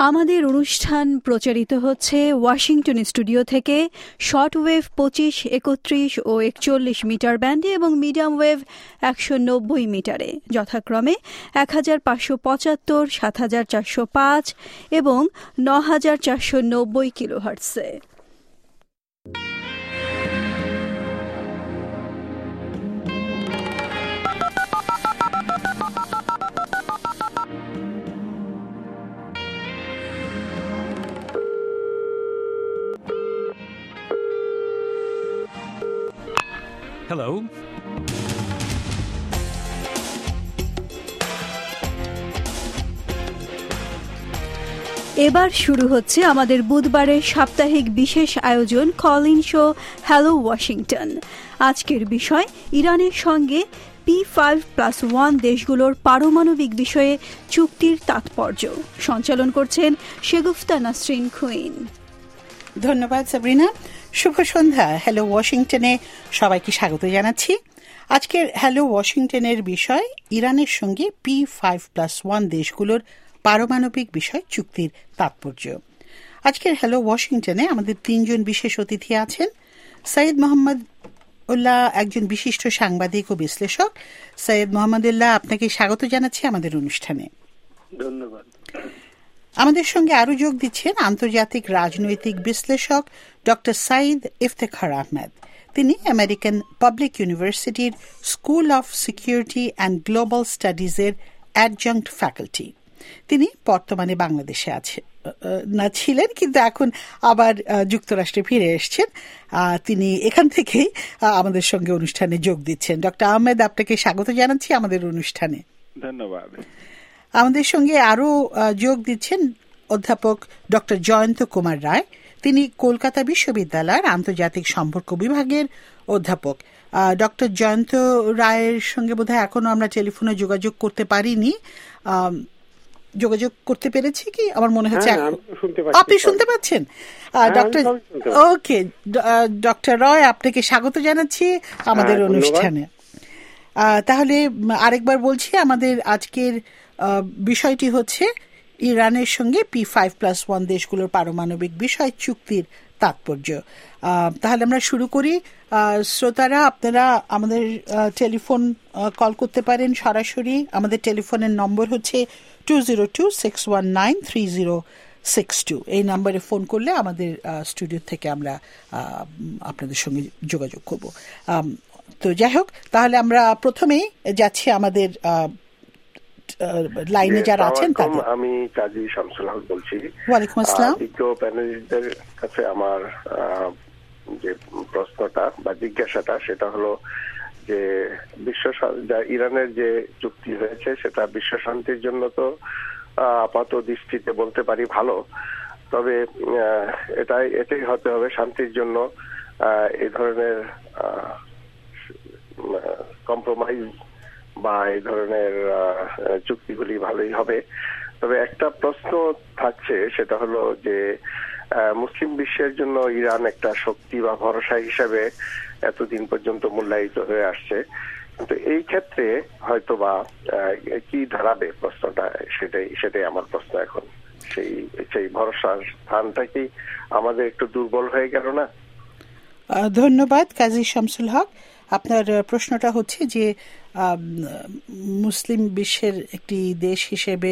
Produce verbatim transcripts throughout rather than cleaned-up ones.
আমাদের অনুষ্ঠান প্রচারিত হচ্ছে ওয়াশিংটন স্টুডিও থেকে শর্টওয়েভ পঁচিশ, একত্রিশ ও একচল্লিশ মিটার ব্যান্ডে এবং মিডিয়াম ওয়েভ একশো নব্বই মিটারে, যথাক্রমে এক হাজার পাঁচশো পঁচাত্তর, সাত হাজার চারশো পাঁচ এবং ন হাজার চারশো নব্বই কিলোহার্টজে। Hello. এবার শুরু হচ্ছে আমাদের বুধবারের সাপ্তাহিক বিশেষ আয়োজন call in show hello Washington. আজকের বিষয় ইরানের সঙ্গে পি ফাইভ প্লাস ওয়ান দেশগুলোর পারমাণবিক বিষয়ে চুক্তির তাৎপর্য। সঞ্চালন করছেন শেগুফতা নাসরিন কুইন। ধন্যবাদ সাবরিনা। শুভ সন্ধ্যা। হ্যালো ওয়াশিংটনে সবাইকে স্বাগত জানাচ্ছি। আজকের হ্যালো ওয়াশিংটনের বিষয় ইরানের সঙ্গে পি ফাইভ প্লাস ওয়ান দেশগুলোর পারমাণবিক বিষয় চুক্তির তাৎপর্য। আজকের হ্যালো ওয়াশিংটনে আমাদের তিনজন বিশেষ অতিথি আছেন। সৈয়দ মোহাম্মদ উল্লাহ একজন বিশিষ্ট সাংবাদিক ও বিশ্লেষক। সৈয়দ মোহাম্মদুল্লাহ, আপনাকে স্বাগত জানাচ্ছি আমাদের অনুষ্ঠানে। ধন্যবাদ। আমাদের সঙ্গে আরও যোগ দিচ্ছেন আন্তর্জাতিক রাজনৈতিক বিশ্লেষক ডক্টর সাইদ ইফতেখার আহমেদ। তিনি আমেরিকান পাবলিক ইউনিভার্সিটির school of security and global স্টাডিজের অ্যাডজাংক্ট ফ্যাকাল্টি। তিনি বর্তমানে বাংলাদেশে আছে না ছিলেন, কিন্তু এখন আবার যুক্তরাষ্ট্রে ফিরে এসছেন। তিনি এখান থেকেই আমাদের সঙ্গে অনুষ্ঠানে যোগ দিচ্ছেন। ডক্টর আহমেদ, আপনাকে স্বাগত জানাচ্ছি আমাদের অনুষ্ঠানে। ধন্যবাদ। আমাদের সঙ্গে আরও যোগ দিচ্ছেন অধ্যাপক ডক্টর জয়ন্ত কুমার রায়। তিনি কলকাতা বিশ্ববিদ্যালয়ের আন্তর্জাতিক সম্পর্ক বিভাগের অধ্যাপক। ডক্টর জয়ন্ত রায়ের সঙ্গে বোধহয় এখনো আমরা টেলিফোনে যোগাযোগ করতে পারিনি। যোগাযোগ করতে পেরেছি কি আমার মনে হচ্ছে আপনি শুনতে পাচ্ছেন? ডক্টর ওকে ডক্টর রয়, আপনাকে স্বাগত জানাচ্ছি আমাদের অনুষ্ঠানে। তাহলে আরেকবার বলছি, আমাদের আজকের বিষয়টি হচ্ছে ইরানের সঙ্গে পি ফাইভ প্লাস ওয়ান দেশগুলোর পারমাণবিক বিষয় চুক্তির তাৎপর্য। তাহলে আমরা শুরু করি। শ্রোতারা, আপনারা আমাদের টেলিফোন কল করতে পারেন সরাসরি। আমাদের টেলিফোনের নম্বর হচ্ছে two zero two six one nine three zero six two. এই নাম্বারে ফোন করলে আমাদের স্টুডিও থেকে আমরা আপনাদের সঙ্গে যোগাযোগ করব। তো যাই হোক, তাহলে আমরা প্রথমেই যাচ্ছি আমাদের লাইনে যারা আছেন তাদের। আমি কাজী শামসুল হক বলছি। ওয়ালাইকুম আসসালাম। বিজ্ঞ প্যানেলিস্টদের কাছে আমার যে প্রশ্নটা বা জিজ্ঞাসাটা সেটা হলো যে বিশ্ব ইরানের যে চুক্তি হয়েছে সেটা বিশ্ব শান্তির জন্য তো আপাত দৃষ্টিতে বলতে পারি ভালো, তবে এটাই এটাই হতে হবে শান্তির জন্য এই ধরনের কম্প্রোমাইজ বা এই ধরনের চুক্তিগুলি ভালোই হবে। তবে একটা প্রশ্ন থাকছে, সেটা হলো যে মুসলিম বিশ্বের জন্য ইরান একটা শক্তি বা ভরসা হিসাবে এতদিন পর্যন্ত মূল্যায়িত হয়ে আসছে, কিন্তু এই ক্ষেত্রে হয়তো বা কি দাঁড়াবে প্রশ্নটা, সেটাই সেটাই আমার প্রশ্ন এখন। সেই সেই ভরসার স্থানটা কি আমাদের একটু দুর্বল হয়ে গেল না? ধন্যবাদ কাজী শামসুল হক। আপনার প্রশ্নটা হচ্ছে যে মুসলিম বিশ্বের একটি দেশ হিসেবে,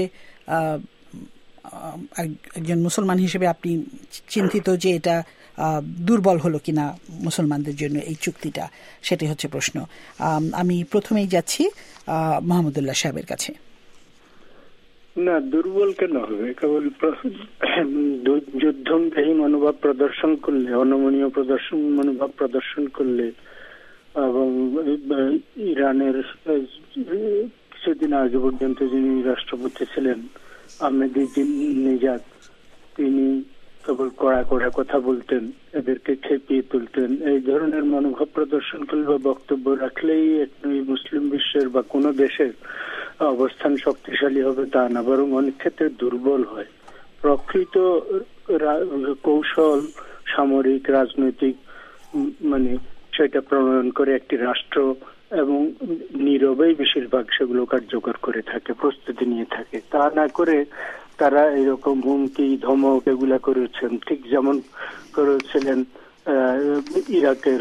একজন মুসলমান হিসেবে আপনি চিন্তিত যে এটা দুর্বল হলো কিনা মুসলমানদের জন্য এই চুক্তিটা, সেটাই হচ্ছে প্রশ্ন। আমি প্রথমেই যাচ্ছি মাহমুদুল্লাহ সাহেবের কাছে। না, দুর্বল কেন হবে? কেবল যুদ্ধংদেহী মনোভাব প্রদর্শন করলে, অনমনীয় প্রদর্শন মনোভাব প্রদর্শন করলে, এবং ইরানের কিছুদিন আগে পর্যন্ত যিনি রাষ্ট্রপতি ছিলেন আহমেদিনেজাদ, তিনি কেবল কড়া কড়া কথা বলতেন, এদেরকে খেপিয়ে তুলতেন। এই ধরনের মনোভাব প্রদর্শন করলে বা বক্তব্য রাখলেই মুসলিম বিশ্বের বা কোনো দেশের অবস্থান শক্তিশালী হবে তা না, বরং অনেক ক্ষেত্রে দুর্বল হয়। প্রকৃত কৌশল, সামরিক, রাজনৈতিক মানে সেটা প্রণয়ন করে একটি রাষ্ট্র এবং নীরবেই বেশিরভাগ সেগুলো কার্যকর করে থাকে, প্রস্তুতি নিয়ে থাকে। তা না করে তারা এরকম হুমকি ধমক এগুলা করেছেন, ঠিক যেমন করেছিলেন ইরাকের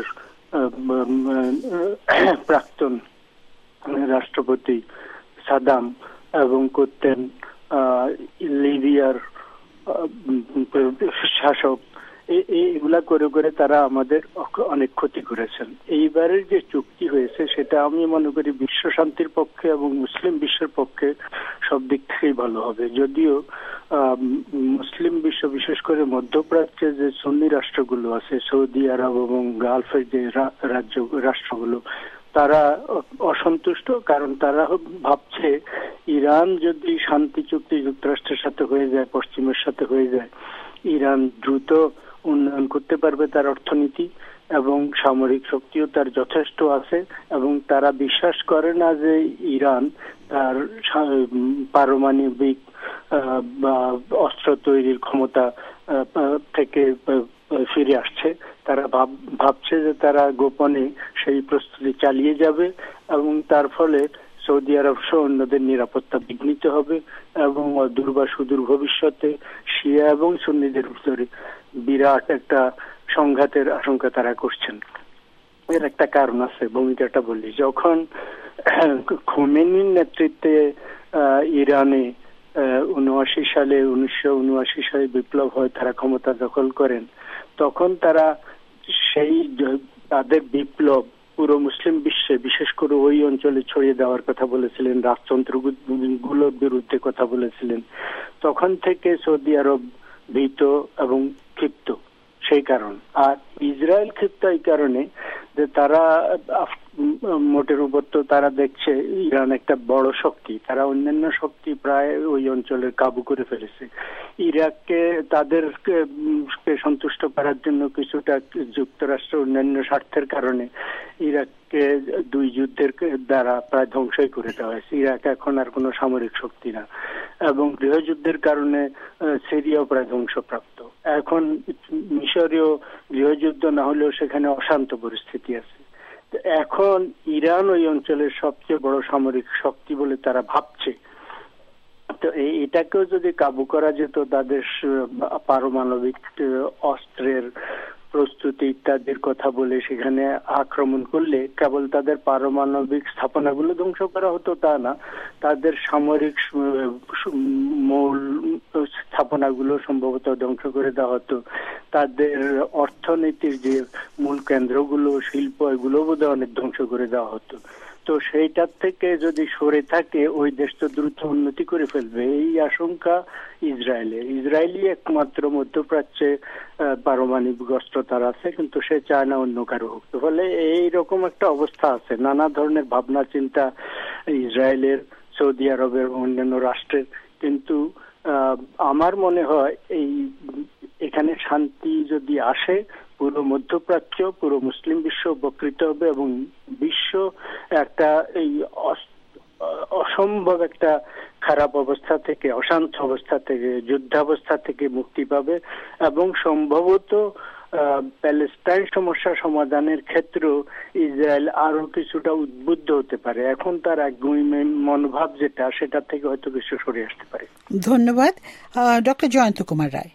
প্রাক্তন রাষ্ট্রপতি সাদাম এবং করতেন লিবিয়ার শাসক। এগুলা করে করে তারা আমাদের অনেক ক্ষতি করেছেন। এইবারের যে চুক্তি হয়েছে সেটা আমি মনে করি বিশ্ব শান্তির পক্ষে এবং মুসলিম বিশ্বের পক্ষে সব দিক থেকেই ভালো হবে। যদিও মুসলিম বিশ্ব, বিশেষ করে মধ্যপ্রাচ্যে যে সুন্নি রাষ্ট্রগুলো আছে, সৌদি আরব এবং গালফের যে রাজ্য রাষ্ট্রগুলো, তারা অসন্তুষ্ট। কারণ তারা ভাবছে ইরান যদি শান্তি চুক্তি যুক্তরাষ্ট্রের সাথে হয়ে যায়, পশ্চিমের সাথে হয়ে যায়, ইরান দ্রুত উন্নয়ন করতে পারবে তার অর্থনীতি এবং সামরিক শক্তিও তার যথেষ্ট আছে, এবং তারা বিশ্বাস করে না যে ইরান তার পারমাণবিক বা অস্ত্র তৈরির ক্ষমতা থেকে ফিরে আসছে। তারা ভাবছে যে তারা গোপনে সেই প্রস্তুতি চালিয়ে যাবে এবং তার ফলে সৌদি আরব সহ অন্যদের নিরাপত্তা বিঘ্নিত হবে এবং অদূর বা সুদূর ভবিষ্যতে শিয়া এবং সুন্নিদের ভিতরে বিরাট একটা সংঘাতের আশঙ্কা তারা করছেন। এর একটা কারণ আছে, ভূমিকাটা বলি। যখন খোমেনির নেতৃত্বে ইরানে উনআশি সালে উনিশশো উনআশি সালে বিপ্লব হয়, তারা ক্ষমতা দখল করেন, তখন তারা সেই তাদের বিপ্লব পুরো মুসলিম বিশ্বে, বিশেষ করে ওই অঞ্চলে ছড়িয়ে দেওয়ার কথা বলেছিলেন, রাজতন্ত্রগুলোর বিরুদ্ধে কথা বলেছিলেন। তখন থেকে সৌদি আরব ভীত এবং ক্ষিপ্ত সেই কারণ। আর ইসরায়েল ক্ষিপ্ত এই কারণে যে তারা মোটের উপর তো তারা দেখছে ইরান একটা বড় শক্তি, তারা অন্যান্য শক্তি প্রায় ওই অঞ্চলের কাবু করে ফেলেছে। ইরাককে তাদেরকে সন্তুষ্ট করার জন্য কিছুটা যুক্তরাষ্ট্র অন্যান্য স্বার্থের কারণে ইরাককে দুই যুদ্ধের দ্বারা প্রায় ধ্বংসই করে দেওয়া হয়েছে। ইরাক এখন আর কোনো সামরিক শক্তি না, এবং গৃহযুদ্ধের কারণে সিরিয়াও প্রায় ধ্বংসপ্রাপ্ত। এখন মিশরীয় গৃহযুদ্ধ না হলেও সেখানে অশান্ত পরিস্থিতি আছে। এখন ইরান ওই অঞ্চলের সবচেয়ে বড় সামরিক শক্তি বলে তারা ভাবছে। তো এটাকেও যদি কাবু করা যেত, তাদের পারমাণবিক অস্ত্রের প্রস্তুতি ইত্যাদির কথা বলে সেখানে আক্রমণ করলে কেবল তাদের পারমাণবিক স্থাপনাগুলো ধ্বংস করা হতো তা না, তাদের সামরিক মূল স্থাপনাগুলো সম্ভবত ধ্বংস করে দেওয়া হতো। তাদের অর্থনীতির যে মূল কেন্দ্রগুলো, শিল্প, এগুলো বোধহয় অনেক ধ্বংস করে দেওয়া হতো। তো সেইটার থেকে যদি সরে থাকে ওই দেশ তো দ্রুত উন্নতি করে ফেলবে, এই আশঙ্কা ইসরায়েলের। ইসরায়েলই একমাত্র মধ্যপ্রাচ্যে পারমাণবিক অস্ত্র তার আছে, কিন্তু সে চায় না অন্য কারো হোক। ফলে এইরকম একটা অবস্থা আছে, নানা ধরনের ভাবনা চিন্তা ইসরায়েলের, সৌদি আরবের এবং অন্যান্য রাষ্ট্রের। কিন্তু আমার মনে হয় এই এখানে শান্তি যদি আসে, পুরো মধ্যপ্রাচ্য, পুরো মুসলিম বিশ্ব উপকৃত হবে এবং বিশ্ব একটা এই অসম্ভব একটা খারাপ অবস্থা থেকে, অশান্ত অবস্থা থেকে, যুদ্ধাবস্থা থেকে মুক্তি পাবে এবং সম্ভবত প্যালেস্টাইন সমস্যা সমাধানের ক্ষেত্রেও ইসরায়েল আরো কিছুটা উদ্বুদ্ধ হতে পারে। এখন তার একগুঁই মনোভাব যেটা, সেটা থেকে হয়তো কিছু সরে আসতে পারে। ধন্যবাদ। ডক্টর জয়ন্ত কুমার রায়।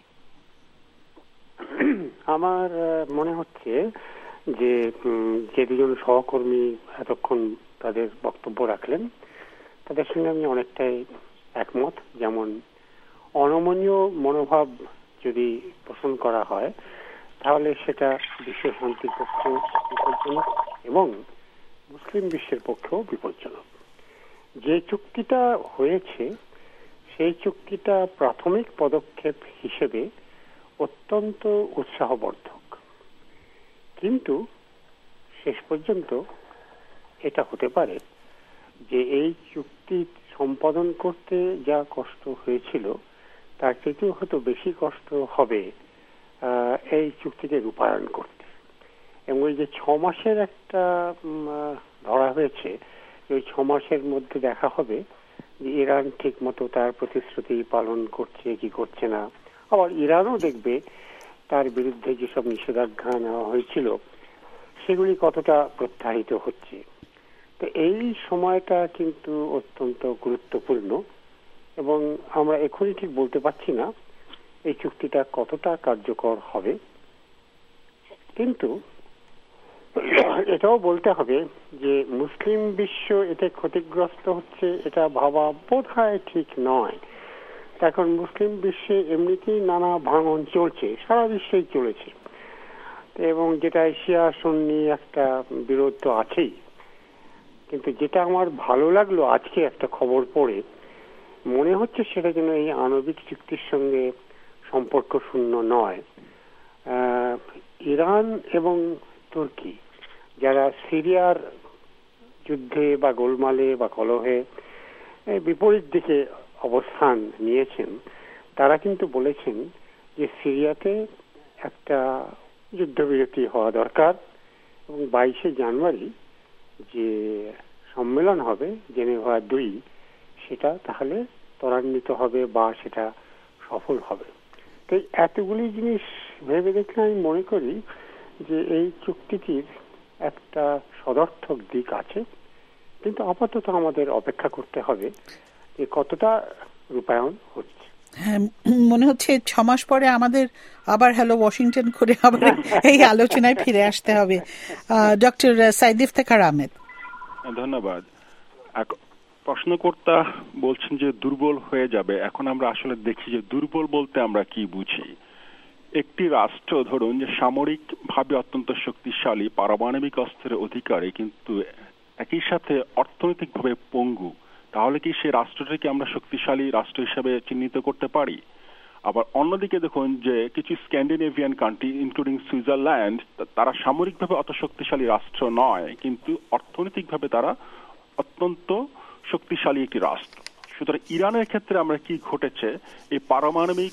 আমার মনে হচ্ছে যে যে দুজন সহকর্মী এতক্ষণ তাদের বক্তব্য রাখলেন, তাদের সঙ্গে আমি অনেকটাই একমত। যেমন অনমনীয় মনোভাব যদি পোষণ করা হয় তাহলে সেটা বিশ্ব শান্তির পক্ষেও বিপজ্জনক এবং মুসলিম বিশ্বের পক্ষেও বিপজ্জনক। যে চুক্তিটা হয়েছে সেই চুক্তিটা প্রাথমিক পদক্ষেপ হিসেবে অত্যন্ত উৎসাহবর্ধক, কিন্তু শেষ পর্যন্ত এটা হতে পারে যে এই চুক্তি সম্পাদন করতে যা কষ্ট হয়েছিল তার থেকেও হয়তো বেশি কষ্ট হবে এই চুক্তিকে রূপায়ণ করতে। এবং ওই যে ছ মাসের একটা ধরা হয়েছে, ওই ছ মাসের মধ্যে দেখা হবে যে ইরান ঠিক মতো তার প্রতিশ্রুতি পালন করছে কি করছে না। আবার ইরানও দেখবে তার বিরুদ্ধে যেসব নিষেধাজ্ঞা নেওয়া হয়েছিল সেগুলি কতটা প্রত্যাহিত হচ্ছে। তো এই সময়টা কিন্তু অত্যন্ত গুরুত্বপূর্ণ এবং আমরা এখনই ঠিক বলতে পারছি না এই চুক্তিটা কতটা কার্যকর হবে, কিন্তু এটাও বলতে হবে যে মুসলিম বিশ্ব এতে ক্ষতিগ্রস্ত হচ্ছে এটা ভাবা বোধ হয় ঠিক নয়। এখন মুসলিম বিশ্বে এমনিতেই নানা ভাঙন চলছে, সারা বিশ্বেই চলেছে, এবং যেটা এশিয়া সুন্নি একটা বিরোধ তো আছেই। কিন্তু যেটা আমার ভালো লাগলো আজকে একটা খবর পড়ে, মনে হচ্ছে সেটা যেন এই আণবিক চুক্তির সঙ্গে সম্পর্ক শূন্য নয়। ইরান এবং তুর্কি যারা সিরিয়ার যুদ্ধে বা গোলমালে বা কলহে বিপরীত দিকে অবস্থান নিয়েছেন, তারা কিন্তু বলেছেন যে সিরিয়াতে একটা যুদ্ধবিরতি হওয়া দরকার, এবং বাইশে জানুয়ারি যে সম্মেলন হবে জেনেভা দুই, সেটা তাহলে ত্বরান্বিত হবে বা সেটা সফল হবে। তো এতগুলি জিনিস ভেবে দেখলে আমি মনে করি যে এই চুক্তিটির একটা সদর্থক দিক আছে, কিন্তু আপাতত আমাদের অপেক্ষা করতে হবে যে কতটা রূপায়ণ হচ্ছে। হ্যাঁ, মনে হচ্ছে ছ মাস পরে আমাদের আবার হ্যালো ওয়াশিংটন করে আবার এই আলোচনায় ফিরে আসতে হবে। ডক্টর সাইদ ইফতেখার আহমেদ। ধন্যবাদ। প্রশ্নকর্তা বলছেন যে দুর্বল হয়ে যাবে। এখন আমরা আসলে দেখি যে দুর্বল বলতে আমরা কি বুঝি। একটি রাষ্ট্র ধরুন যে সামরিক ভাবে অত্যন্ত শক্তিশালী, পারমাণবিক অস্ত্রের অধিকারী, কিন্তু একই সাথে অর্থনৈতিক ভাবে পঙ্গু, তাহলে কি সেই রাষ্ট্রটিকে আমরা শক্তিশালী রাষ্ট্র হিসেবে চিহ্নিত করতে পারি? আবার অন্যদিকে দেখুন যে কিছু স্ক্যান্ডিনেভিয়ান কান্ট্রি ইনক্লুডিং সুইজারল্যান্ড, তারা সামরিকভাবে অত শক্তিশালী রাষ্ট্র নয়, কিন্তু অর্থনৈতিকভাবে তারা অত্যন্ত শক্তিশালী একটি রাষ্ট্র। সুতরাং ইরানের ক্ষেত্রে আমরা কি ঘটেছে, এই পারমাণবিক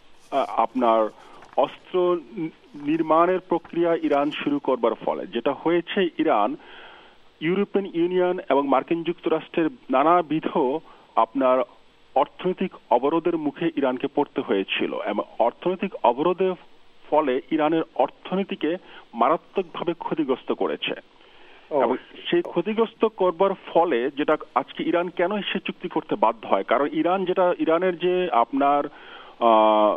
আপনার অস্ত্র নির্মাণের প্রক্রিয়া ইরান শুরু করবার ফলে যেটা হয়েছে, ইরান ইউরোপিয়ান ইউনিয়ন এবং মার্কিন যুক্তরাষ্ট্রের নানাবিধ আপনার অর্থনৈতিক অবরোধের মুখে ইরানকে পড়তে হয়েছিল, এবং অর্থনৈতিক অবরোধের ফলে ইরানের অর্থনীতিকে মারাত্মকভাবে ক্ষতিগ্রস্ত করেছে। এবং সেই ক্ষতিগ্রস্ত করবার ফলে যেটা আজকে ইরান কেন সে চুক্তি করতে বাধ্য হয়, কারণ ইরান যেটা ইরানের যে আপনার আহ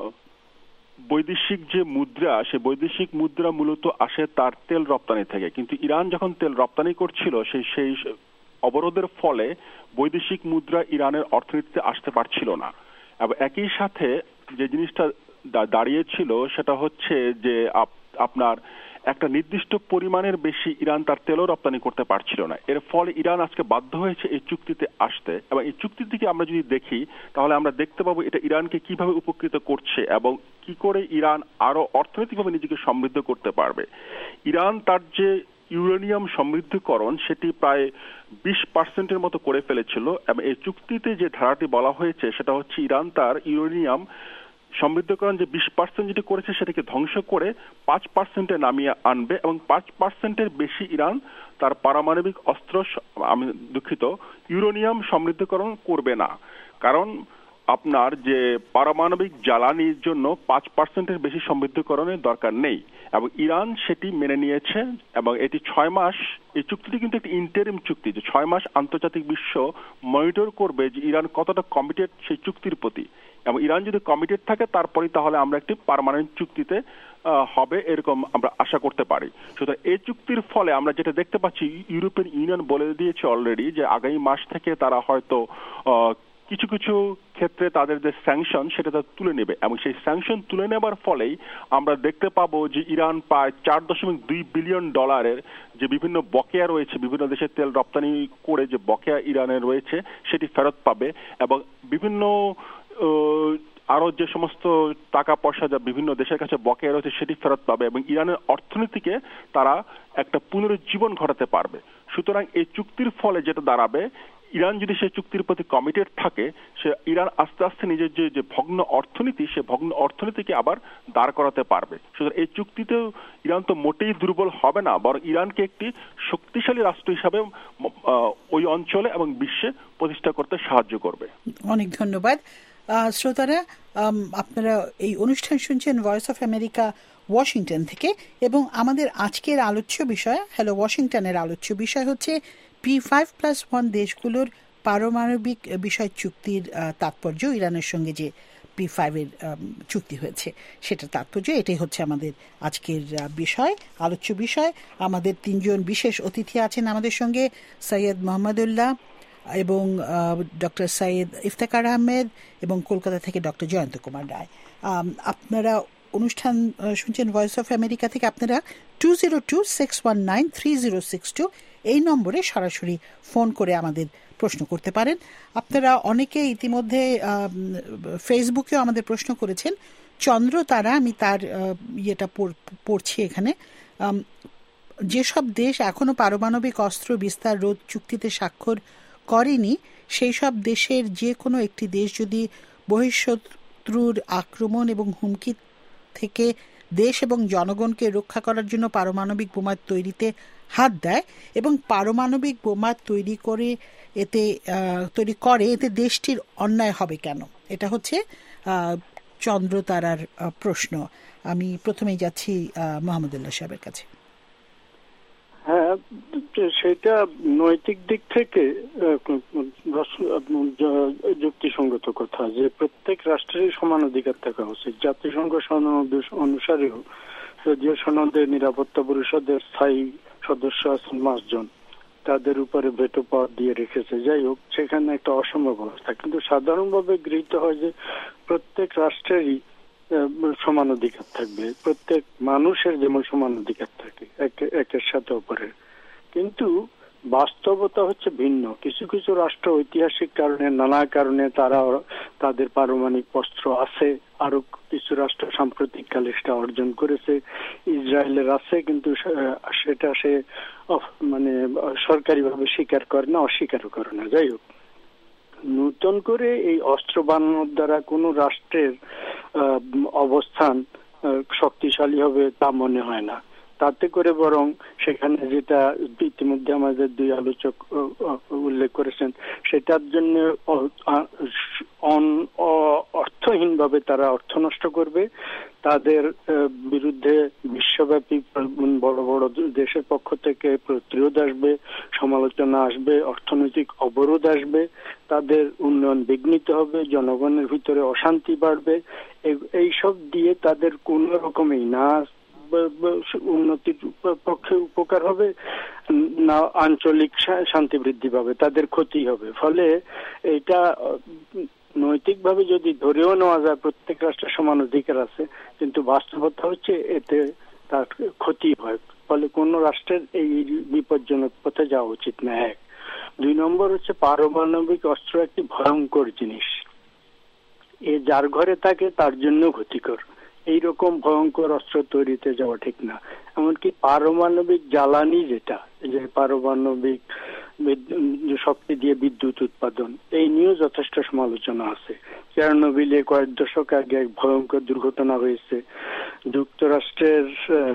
বৈদেশিক যে মুদ্রা, সে বৈদেশিক মুদ্রা মূলত আসে তার তেল রপ্তানি থেকে, কিন্তু ইরান যখন তেল রপ্তানি করছিল সেই সেই অবরোধের ফলে বৈদেশিক মুদ্রা ইরানের অর্থনীতিতে আসতে পারছিল না। এবং একই সাথে যে জিনিসটা দাঁড়িয়েছিল সেটা হচ্ছে যে আপনার একটা নির্দিষ্ট পরিমাণের বেশি ইরান তার তেলও রপ্তানি করতে পারছিল না। এর ফলে ইরান আজকে বাধ্য হয়েছে এই চুক্তিতে আসতে, এবং এই চুক্তির দিকে আমরা যদি দেখি তাহলে আমরা দেখতে পাবো এটা ইরানকে কিভাবে উপকৃত করছে এবং কি করে ইরান আরো অর্থনৈতিকভাবে নিজেকে সমৃদ্ধ করতে পারবে। ইরান তার যে ইউরেনিয়াম সমৃদ্ধকরণ সেটি প্রায় বিশ পার্সেন্টের মতো করে ফেলেছিল, এবং এই চুক্তিতে যে ধারাটি বলা হয়েছে সেটা হচ্ছে ইরান তার ইউরেনিয়াম সমৃদ্ধকরণ যে বিশ পার্সেন্ট যেটি করেছে সেটাকে ধ্বংস করে পাঁচ পার্সেন্টে নামিয়ে আনবে, এবং পাঁচ পার্সেন্টের বেশি ইরান তার পারমাণবিক অস্ত্র আমি দুঃখিত ইউরেনিয়াম সমৃদ্ধকরণ করবে না। কারণ আপনার যে পারমাণবিক জ্বালানির জন্য পাঁচ পার্সেন্টের বেশি সমৃদ্ধকরণের দরকার নেই, এবং ইরান সেটি মেনে নিয়েছে। এবং এটি ছয় মাস, এই চুক্তিটি কিন্তু একটি ইন্টারিম চুক্তি, যে ছয় মাস আন্তর্জাতিক বিশ্ব মনিটর করবে যে ইরান কতটা কমিটেড সেই চুক্তির প্রতি, এবং ইরান যদি কমিটেড থাকে তারপরে তাহলে আমরা একটি পার্মানেন্ট চুক্তিতে হবে এরকম আমরা আশা করতে পারি। সুতরাং এই চুক্তির ফলে আমরা যেটা দেখতে পাচ্ছি, ইউরোপিয়ান ইউনিয়ন বলে দিয়েছে অলরেডি যে আগামী মাস থেকে তারা হয়তো কিছু কিছু ক্ষেত্রে তাদের যে স্যাংশন সেটা তারা তুলে নেবে, এবং সেই স্যাংশন তুলে নেবার ফলেই আমরা দেখতে পাবো যে ইরান প্রায় চার দশমিক দুই বিলিয়ন ডলারের যে বিভিন্ন বকেয়া রয়েছে, বিভিন্ন দেশের তেল রপ্তানি করে যে বকেয়া ইরানের রয়েছে সেটি ফেরত পাবে, এবং বিভিন্ন আরো যে সমস্ত টাকা পয়সা যা বিভিন্ন দেশের কাছে বকেয়া রয়েছে সেটি ফেরত পাবে, এবং ইরানের অর্থনীতিকে তারা একটা পুনরুজ্জীবন ঘটাতে পারবে। সুতরাং এই চুক্তির ফলে যেটা দাঁড়াবে, ইরান যদি সেই চুক্তির প্রতি কমিটেড থাকে, সে ইরান আস্তে আস্তে নিজের যে যে ভগ্ন অর্থনীতি, সে ভগ্ন অর্থনীতিকে আবার দাঁড় করাতে পারবে। সুতরাং এই চুক্তিতেও ইরান তো মোটেই দুর্বল হবে না, বরং ইরানকে একটি শক্তিশালী রাষ্ট্র হিসাবে ওই অঞ্চলে এবং বিশ্বে প্রতিষ্ঠা করতে সাহায্য করবে। অনেক ধন্যবাদ। শ্রোতারা, আপনারা এই অনুষ্ঠান শুনছেন ভয়েস অফ আমেরিকা ওয়াশিংটন থেকে, এবং আমাদের আজকের আলোচ্য বিষয়, হ্যালো ওয়াশিংটনের আলোচ্য বিষয় হচ্ছে পি ফাইভ প্লাস ওয়ান দেশগুলোর পারমাণবিক বিষয় চুক্তির তাৎপর্য, ইরানের সঙ্গে যে পি ফাইভের চুক্তি হয়েছে সেটার তাৎপর্য, এটাই হচ্ছে আমাদের আজকের বিষয়, আলোচ্য বিষয়। আমাদের তিনজন বিশেষ অতিথি আছেন আমাদের সঙ্গে, সৈয়দ মোহাম্মদুল্লাহ এবং ডক্টর সৈয়দ ইফতেখার আহমেদ এবং কলকাতা থেকে ডক্টর জয়ন্ত কুমার রায়। আপনারা অনুষ্ঠান শুনছেন ভয়েস অফ আমেরিকা থেকে। আপনারা two zero two six one nine three zero six two এই নম্বরে সরাসরি ফোন করে আমাদের প্রশ্ন করতে পারেন। আপনারা অনেকে ইতিমধ্যে ফেসবুকেও আমাদের প্রশ্ন করেছেন। চন্দ্র তারা, আমি তার ইয়েটা পড়ছি এখানে, যেসব দেশ এখনো পারমাণবিক অস্ত্র বিস্তার রোধ চুক্তিতে স্বাক্ষর করেনি সেই সব দেশের যে কোনো একটি দেশ যদি বহিঃশত্রুর আক্রমণ এবং হুমকি থেকে দেশ এবং জনগণকে রক্ষা করার জন্য পারমাণবিক বোমা তৈরিতে হাত দেয় এবং পারমাণবিক বোমা তৈরি করে এতে তৈরি করে এতে দেশটির অন্যায় হবে কেন? এটা হচ্ছে চন্দ্র তারার প্রশ্ন। আমি প্রথমেই যাচ্ছি মোহাম্মদুল্লাহ সাহেবের কাছে। হ্যাঁ, সেটা নৈতিক দিক থেকে যুক্তিসঙ্গত কথা যে প্রত্যেক রাষ্ট্রেরই সমান অধিকার থাকা উচিত। জাতিসংঘ সনদ অনুসারেও যদিও সনদের নিরাপত্তা পরিষদের স্থায়ী সদস্য আছেন পাঁচজন, তাদের উপরে ভেটো পাওয়ার দিয়ে রেখেছে। যাই হোক, সেখানে একটা অসম্ভব অবস্থা, কিন্তু সাধারণভাবে গৃহীত হয় যে প্রত্যেক রাষ্ট্রেরই সমান অধিকার থাকবে, প্রত্যেক মানুষের যেমন সমান অধিকার থাকে একের সাথে অপরের। কিন্তু বাস্তবতা হচ্ছে ভিন্ন। কিছু কিছু রাষ্ট্র ঐতিহাসিক কারণে, নানা কারণে তারা তাদের পারমাণবিক অস্ত্র আছে, আরো কিছু রাষ্ট্র সাম্প্রতিককালে সেটা অর্জন করেছে। ইসরায়েলের আছে, কিন্তু সেটা সে মানে সরকারিভাবে স্বীকার করে না, অস্বীকারও করে না। যাই হোক, নূতন করে এই অস্ত্র বানানোর দ্বারা কোনো রাষ্ট্রের অবস্থান শক্তিশালী হবে তা মনে হয় না। তাতে করে বরং সেখানে যেটা ইতিমধ্যে আমাদের দুই আলোচক উল্লেখ করেছেন, সেটার জন্য অর্থহীনভাবে তারা অর্থ নষ্ট করবে। তাদের বিরুদ্ধে বিশ্বব্যাপী বড় বড় দেশের পক্ষ থেকে প্রতিরোধ আসবে, সমালোচনা আসবে, অর্থনৈতিক অবরোধ আসবে, তাদের উন্নয়ন বিঘ্নিত হবে, জনগণের ভিতরে অশান্তি বাড়বে। এইসব দিয়ে তাদের কোন রকমেই না উন্নতির পক্ষে উপকার হবে না আঞ্চলিক শান্তি বৃদ্ধি পাবে, তাদের ক্ষতি হবে। ফলে এটা নৈতিকভাবে যদি ধরেও নেওয়া যায় প্রত্যেক রাষ্ট্রের সমান অধিকার আছে, কিন্তু বাস্তবতা হচ্ছে এতে তার ক্ষতি হয়। ফলে কোন রাষ্ট্রের এই বিপজ্জনক পথে যাওয়া উচিত না। এক। দুই নম্বর হচ্ছে পারমাণবিক অস্ত্র একটি ভয়ঙ্কর জিনিস, এ যার ঘরে থাকে তার জন্য ক্ষতিকর। এইরকম ভয়ঙ্কর অস্ত্র তৈরিতে যাওয়া ঠিক না। এমনকি পারমাণবিক জ্বালানি, যেটা যে পারমাণবিক শক্তি দিয়ে বিদ্যুৎ উৎপাদন, এই নিয়েও যথেষ্ট সমালোচনা আছে। চেরনোবিলে কয়েক দশক আগে এক ভয়ঙ্কর দুর্ঘটনা হয়েছে। যুক্তরাষ্ট্রের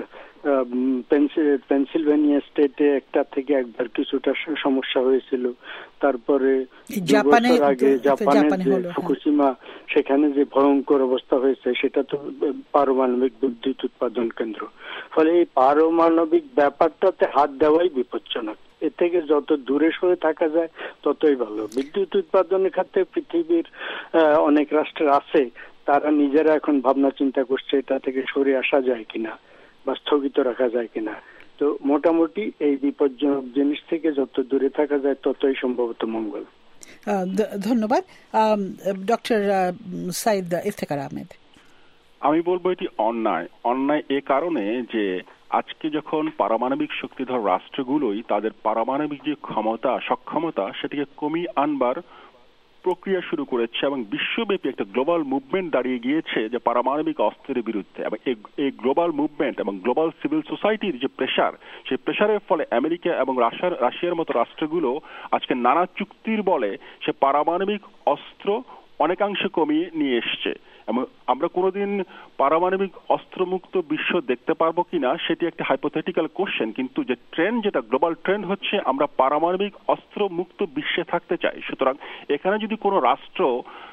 পেনসিলভেনিয়া স্টেটে একটা থেকে একবার কিছুটা সমস্যা হয়েছিল। তারপরে বছর আগে জাপানের যে ফুকুশিমা, সেখানে যে ভয়ঙ্কর অবস্থা হয়েছে, সেটা তো পারমাণবিক বিদ্যুৎ উৎপাদন কেন্দ্র। ফলে এই পারমাণবিক ব্যাপারটাতে হাত দেওয়াই বিপজ্জনক। এ থেকে যত দূরে সরে থাকা যায় ততই ভালো। বিদ্যুৎ উৎপাদনের ক্ষেত্রে পৃথিবীর অনেক রাষ্ট্র আছে, তারা নিজেরা এখন ভাবনা চিন্তা করছে এটা থেকে সরে আসা যায় কিনা বা স্থগিত রাখা যায় কিনা। তো মোটামুটি এই বিপজ্জনক জিনিস থেকে যত দূরে থাকা যায় ততই সম্ভবত মঙ্গল। ধন্যবাদ। ডক্টর সৈয়দ ইফতেখার আহমেদ। আমি বলবো এটি অন্যায়। অন্যায় এ কারণে যে আজকে যখন পারমাণবিক শক্তিধর রাষ্ট্রগুলোই তাদের পারমাণবিক যে ক্ষমতা, সক্ষমতা, সেটিকে কমিয়ে আনবার প্রক্রিয়া শুরু করেছে এবং বিশ্বব্যাপী একটা গ্লোবাল মুভমেন্ট দাঁড়িয়ে গিয়েছে যে পারমাণবিক অস্ত্রের বিরুদ্ধে। এবং এই গ্লোবাল মুভমেন্ট এবং গ্লোবাল সিভিল সোসাইটির যে প্রেশার, সেই প্রেশারের ফলে আমেরিকা এবং রাশিয়ার রাশিয়ার মতো রাষ্ট্রগুলো আজকে নানা চুক্তির বলে সে পারমাণবিক অস্ত্র অনেকাংশে কমিয়ে নিয়ে এসছে। এবং আমরা কোনোদিন পারমাণবিক অস্ত্রমুক্ত বিশ্ব দেখতে পারবো কিনা সেটি একটা হাইপোথেটিক্যাল কোশ্চেন, কিন্তু যে ট্রেন্ড, যেটা গ্লোবাল ট্রেন্ড হচ্ছে আমরা পারমাণবিক অস্ত্র মুক্ত বিশ্বে থাকতে চাই। সুতরাং এখানে যদি কোনো রাষ্ট্র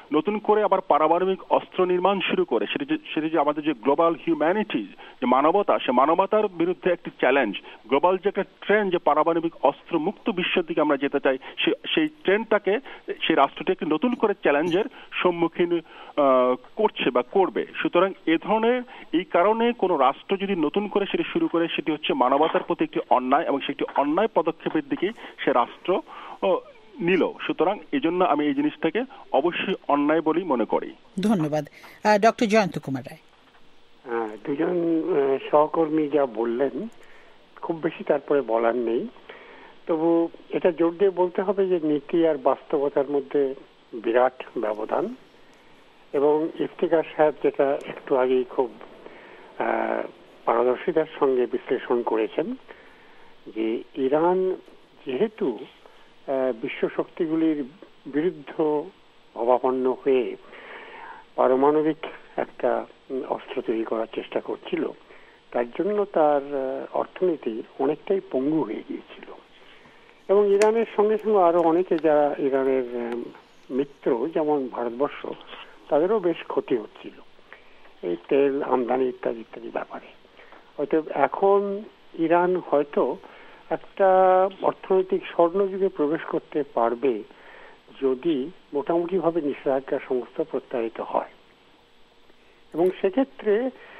নতুন করে আবার পারমাণবিক অস্ত্র নির্মাণ শুরু করে, সেটি যে সেটি যে আমাদের যে গ্লোবাল হিউম্যানিটি, যে মানবতা, সে মানবতার বিরুদ্ধে একটি চ্যালেঞ্জ। গ্লোবাল যে একটা ট্রেন্ড, যে পারমাণবিক অস্ত্র মুক্ত বিশ্বের দিকে আমরা যেতে চাই, সেই ট্রেন্ডটাকে সেই রাষ্ট্রটি একটি নতুন করে চ্যালেঞ্জের সম্মুখীন করছে বা করবে। সুতরাং এ ধরনের এই কারণে কোনো রাষ্ট্র যদি নতুন করে সেটি শুরু করে, সেটি হচ্ছে মানবতার প্রতি একটি অন্যায়, এবং সেটি অন্যায় পদক্ষেপের দিকে সে রাষ্ট্র নিল। সুতরাং এই জন্য আমি এই জিনিসটাকে অবশ্যই অন্যায় বলেই মনে করি। ধন্যবাদ। ডক্টর জয়ন্ত কুমার রায়। দুজন সহকর্মী যা বললেন খুব বেশি তারপরে বলার নেই, তবু এটা জোর দিয়ে বলতে হবে যে নীতি আর বাস্তবতার মধ্যে বিরাট ব্যবধান। এবং ইফতিকার সাহেব যেটা একটু আগেই খুব পারদর্শিতার সঙ্গে বিশ্লেষণ করেছেন, যে ইরান যেহেতু বিশ্ব শক্তিগুলির বিরুদ্ধে অবাপন্ন হয়ে পারমাণবিক একটা অস্ত্র তৈরি করার চেষ্টা করছিল, তার জন্য তার অর্থনীতি অনেকটাই পঙ্গু হয়ে গিয়েছিল। এবং ইরানের সঙ্গে সঙ্গে আরো অনেকে যারা ইরানের মিত্র, যেমন ভারতবর্ষ, তাদেরও বেশ ক্ষতি হচ্ছিল এই তেল আমদানি ইত্যাদি ইত্যাদি ব্যাপারে। হয়তো এখন ইরান হয়তো একটা অর্থনৈতিক স্বর্ণযুগে প্রবেশ করতে পারবে যদি মোটামুটি ভাবে নিষেধাজ্ঞা সমস্ত প্রত্যাহিত হয়। এবং সেক্ষেত্রে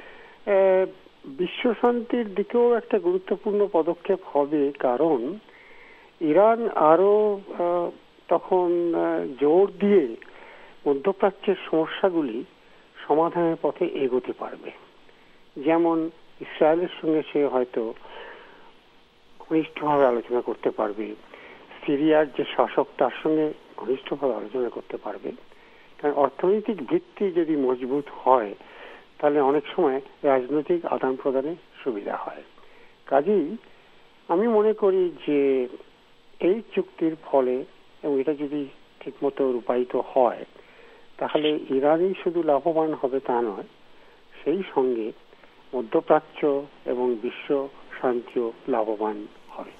বিশ্ব শান্তির দিকেও একটা গুরুত্বপূর্ণ পদক্ষেপ হবে, কারণ ইরান আরো তখন জোর দিয়ে মধ্যপ্রাচ্যের সমস্যাগুলি সমাধানের পথে এগোতে পারবে। যেমন ইসরায়েলের সঙ্গে সে হয়তো ঘনিষ্ঠভাবে আলোচনা করতে পারবে, সিরিয়ার যে শাসক তার সঙ্গে ঘনিষ্ঠভাবে আলোচনা করতে পারবে। কারণ অর্থনৈতিক ভিত্তি যদি মজবুত হয় তাহলে অনেক সময় রাজনৈতিক আদান প্রদানে সুবিধা হয়। কাজেই আমি মনে করি যে এই চুক্তির ফলে, এবং এটা যদি ঠিকমতো রূপায়িত হয়, তাহলে ইরানই শুধু লাভবান হবে তা নয়, সেই সঙ্গে মধ্যপ্রাচ্য এবং বিশ্ব শান্তিও লাভবান হবে।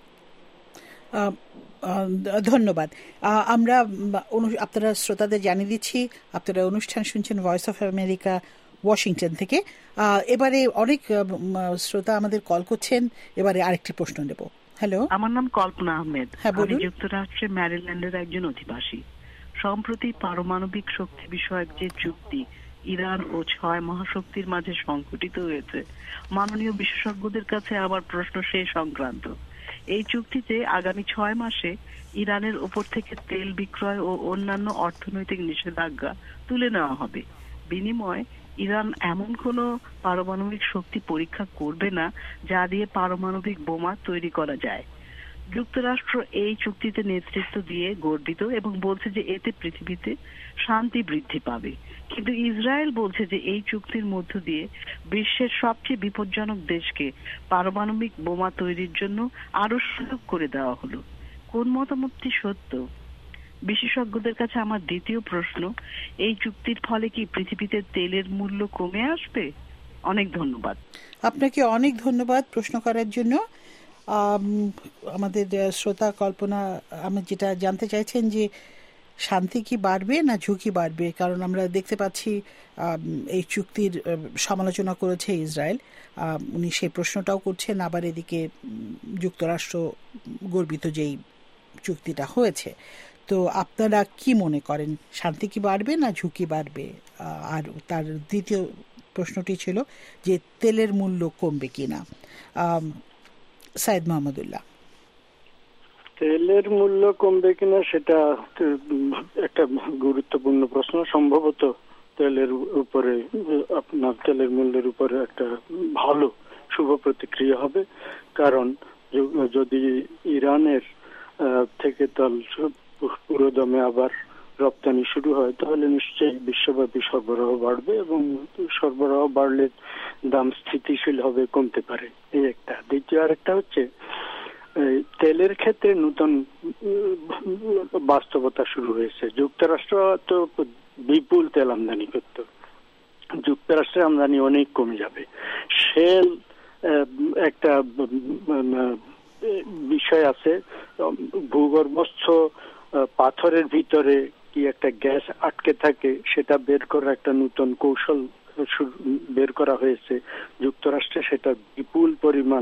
ধন্যবাদ। আমরা আপনারা শ্রোতাদের জানিয়ে দিচ্ছি আপনারা অনুষ্ঠান শুনছেন ভয়েস অফ আমেরিকা ওয়াশিংটন থেকে। এবারে অনেক শ্রোতা আমাদের কল করছেন, এবারে আরেকটি প্রশ্ন নেব। হ্যালো, আমার নাম কল্পনা আহমেদ। আমি যুক্তরাষ্ট্রের ম্যারিল্যান্ডের একজন অধিবাসী। সম্প্রতি পারমাণবিক শক্তি বিষয়ক যে চুক্তি ইরান ও ছয় মহাশক্তির মাঝে সংঘটিত হয়েছে, মাননীয় বিশেষজ্ঞদের কাছে আমার প্রশ্ন সেই সংক্রান্ত। এই চুক্তিতে আগামী ছয় মাসে ইরানের উপর থেকে তেল বিক্রয় ও অন্যান্য অর্থনৈতিক নিষেধাজ্ঞা তুলে নেওয়া হবে। বিনিময়ে ইরান এমন কোন পারমাণবিক শক্তি পরীক্ষা করবে না যা দিয়ে পারমাণবিক বোমা তৈরি করা যায়। যুক্তরাষ্ট্র এই চুক্তিতে নেতৃত্ব দিয়ে গর্বিত এবং বলছে যে এতে পৃথিবীতে শান্তি বৃদ্ধি পাবে। কিন্তু ইসরায়েল বলছে যে এই চুক্তির মধ্য দিয়ে বিশ্বের সবচেয়ে বিপজ্জনক দেশকে পারমাণবিক বোমা তৈরির জন্য আরো সুযোগ করে দেওয়া হলো। কোন মতামতটি সত্য? বিশেষজ্ঞদের কাছে আমার দ্বিতীয় প্রশ্ন, এই চুক্তির ফলে কি পৃথিবীতে তেলের মূল্য কমে আসবে? অনেক ধন্যবাদ। আপনাকে অনেক ধন্যবাদ প্রশ্ন করার জন্য। আমাদের শ্রোতা কল্পনা আমি যেটা জানতে চাইছেন যে শান্তি কি বাড়বে না ঝুঁকি বাড়বে, কারণ আমরা দেখতে পাচ্ছি এই চুক্তির সমালোচনা করেছে ইসরায়েল, উনি সেই প্রশ্নটাও করছেন। আবার এদিকে যুক্তরাষ্ট্র গর্বিত যেই চুক্তিটা হয়েছে। তো আপনারা কি মনে করেন, শান্তি কি বাড়বে না ঝুঁকি বাড়বে? আর তার দ্বিতীয় প্রশ্নটি ছিল যে তেলের মূল্য কমবে কিনা। সাইদ মাহমুদুল্লাহ। তেলের মূল্য কমবে কিনা সেটা একটা গুরুত্বপূর্ণ প্রশ্ন। সম্ভবত তেলের উপরে, আপনার তেলের মূল্যের উপরে একটা ভালো শুভ প্রতিক্রিয়া হবে, কারণ যদি ইরানের থেকে তেল পুরো দমে আবার রপ্তানি শুরু হয় তাহলে নিশ্চয়ই বিশ্বব্যাপী সরবরাহ বাড়বে, এবং সরবরাহ বাড়লে দাম স্থিতিশীল হবে, কমতে পারে। এই একটা। দ্বিতীয় আরেকটা হচ্ছে তেলের ক্ষেত্রে নতুন বাস্তবতা শুরু হয়েছে। যুক্তরাষ্ট্র তো বিপুল তেল আমদানি করত, যুক্তরাষ্ট্রের আমদানি অনেক কমে যাবে। শেল একটা বিষয় আছে, ভূগর্ভস্থ পাথরের ভিতরে যদি একটা গ্যাস আটকে থাকে সেটা বের করার একটা নতুন কৌশল বের করা হয়েছে যুক্তরাষ্ট্রে। সেটা বিপুল পরিমাণ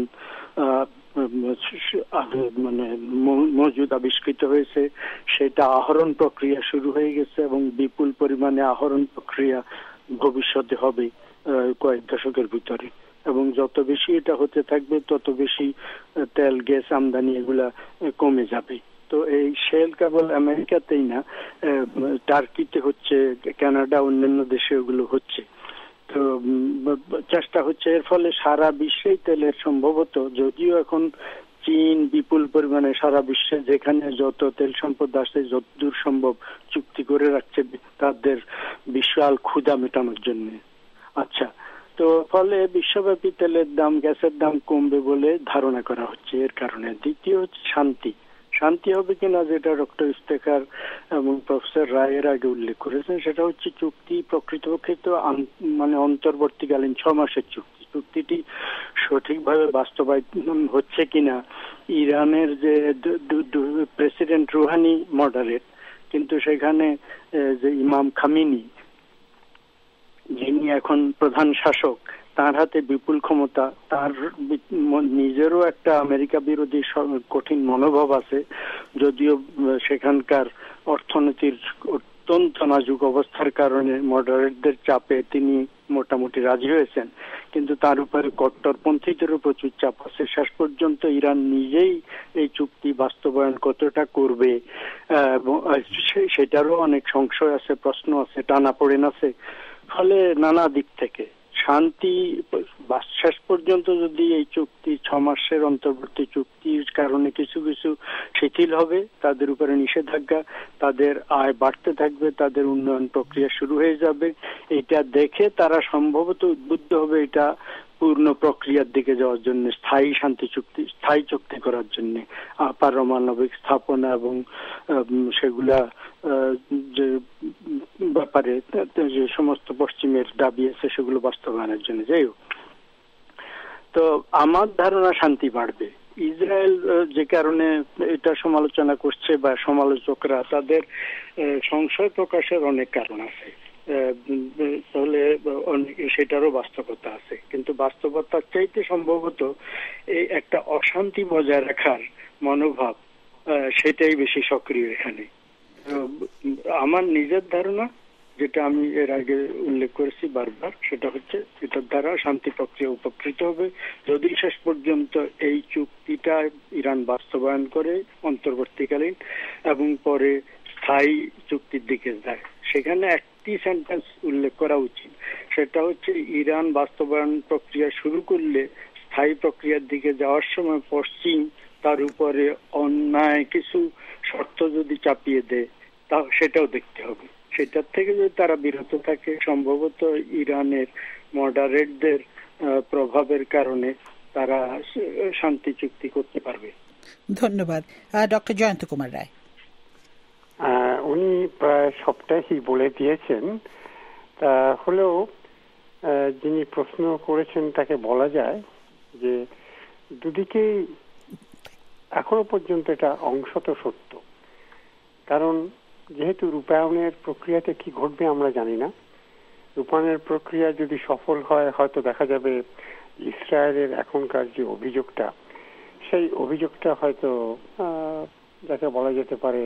মানে মজুদ আবিষ্কৃত হয়েছে, সেটা আহরণ প্রক্রিয়া শুরু হয়ে গেছে এবং বিপুল পরিমাণে আহরণ প্রক্রিয়া ভবিষ্যতে হবে কয়েক দশকের ভিতরে। এবং যত বেশি এটা হতে থাকবে তত বেশি তেল গ্যাস আমদানি এগুলা কমে যাবে। তো এই শেল কেবল আমেরিকাতেই না, টার্কিতে হচ্ছে, কানাডা, অন্যান্য দেশে ওগুলো হচ্ছে। তো চেষ্টা হচ্ছে এর ফলে সারা বিশ্বেই তেলের সম্ভবত, যদিও এখন চীন বিপুল পরিমাণে সারা বিশ্বে যেখানে যত তেল সম্পদ আসছে যতদূর সম্ভব চুক্তি করে রাখছে তাদের বিশাল ক্ষুধা মেটানোর জন্য। আচ্ছা, তো ফলে বিশ্বব্যাপী তেলের দাম, গ্যাসের দাম কমবে বলে ধারণা করা হচ্ছে এর কারণে। দ্বিতীয় হচ্ছে শান্তি। শান্তি হবে কিনা যেটা ডক্টর ইফতেখার এবং প্রফেসর রায়ের আগে উল্লেখ করেছেন, সেটা হচ্ছে চুক্তি প্রকৃতপক্ষে তো মানে অন্তর্বর্তীকালীন ছ মাসের চুক্তি। চুক্তিটি সঠিকভাবে বাস্তবায়ন হচ্ছে কিনা, ইরানের যে প্রেসিডেন্ট রুহানি মডারেট, কিন্তু সেখানে যে ইমাম খামিনি যিনি এখন প্রধান শাসক, তার হাতে বিপুল ক্ষমতা, তার নিজেরও একটা আমেরিকা বিরোধী কঠিন মনোভাব আছে, যদিও সেখানকার অর্থনীতির অত্যন্ত নাজুক অবস্থার কারণে মডারেটদের চাপে তিনি মোটামুটি রাজি হয়েছেন, কিন্তু তার উপরে কট্টরপন্থীদেরও প্রচুর চাপ আছে। শেষ পর্যন্ত ইরান নিজেই এই চুক্তি বাস্তবায়ন কতটা করবে সেটারও অনেক সংশয় আছে, প্রশ্ন আছে, টানাপোড়েন আছে। ফলে নানা দিক থেকে শান্তি শেষ পর্যন্ত যদি এই চুক্তি ছ মাসের অন্তর্বর্তী চুক্তির কারণে কিছু কিছু শিথিল হবে, তাদের উপরে নিষেধাজ্ঞা, তাদের আয় বাড়তে থাকবে, তাদের উন্নয়ন প্রক্রিয়া শুরু হয়ে যাবে, এটা দেখে তারা সম্ভবত উদ্বুদ্ধ হবে এটা পূর্ণ প্রক্রিয়ার দিকে যাওয়ার জন্য, স্থায়ী শান্তি চুক্তি, স্থায়ী চুক্তি করার জন্য, পারমাণবিক স্থাপনা এবং সেগুলা যে ব্যাপারে যে সমস্ত পশ্চিমের দাবি আছে সেগুলো বাস্তবায়নের জন্য। যাই হোক, তো আমার ধারণা শান্তি বাড়বে। ইসরায়েল যে কারণে এটা সমালোচনা করছে বা সমালোচকরা, তাদের সংশয় প্রকাশের অনেক কারণ আছে, তাহলে সেটারও বাস্তবতা আছে, কিন্তু বাস্তবতার চাইতে সম্ভবত এই একটা অশান্তি বজায় রাখার মনোভাব সেটাই বেশি সক্রিয় এখানে। আমার নিজের ধারণা, যেটা আমি এর আগে উল্লেখ করেছি বারবার, সেটা হচ্ছে এটার দ্বারা শান্তি প্রক্রিয়া উপকৃত হবে যদি শেষ পর্যন্ত এই চুক্তিটা ইরান বাস্তবায়ন করে অন্তর্বর্তীকালীন এবং পরে স্থায়ী চুক্তির দিকে যায়। সেখানে একটি সেন্টেন্স উল্লেখ করা উচিত, সেটা হচ্ছে ইরান বাস্তবায়ন প্রক্রিয়া শুরু করলে স্থায়ী প্রক্রিয়ার দিকে যাওয়ার সময় পশ্চিম তার উপরে অন্যায় কিছু শর্ত যদি চাপিয়ে দেয় তা সেটাও দেখতে হবে। সেটার থেকে যদি তারা বিরত থাকে, সম্ভবত ইরানের মডারেটদের প্রভাবের কারণে তারা শান্তি চুক্তি করতে পারবে। ধন্যবাদ। ডক্টর জয়ন্ত কুমার রায়, উনি প্রায় সবটাই বলে দিয়েছেন। তা হলেও যিনি প্রশ্ন করেছেন তাকে বলা যায় যে দুদিকেই এখনো পর্যন্ত এটা অংশত সত্য, কারণ যেহেতু রূপায়ণের প্রক্রিয়াতে কি ঘটবে আমরা জানি না। রূপায়ণের প্রক্রিয়া যদি সফল হয়, হয়তো দেখা যাবে ইসরায়েলের এখনকার যে অভিযোগটা, সেই অভিযোগটা হয়তো যাকে বলা যেতে পারে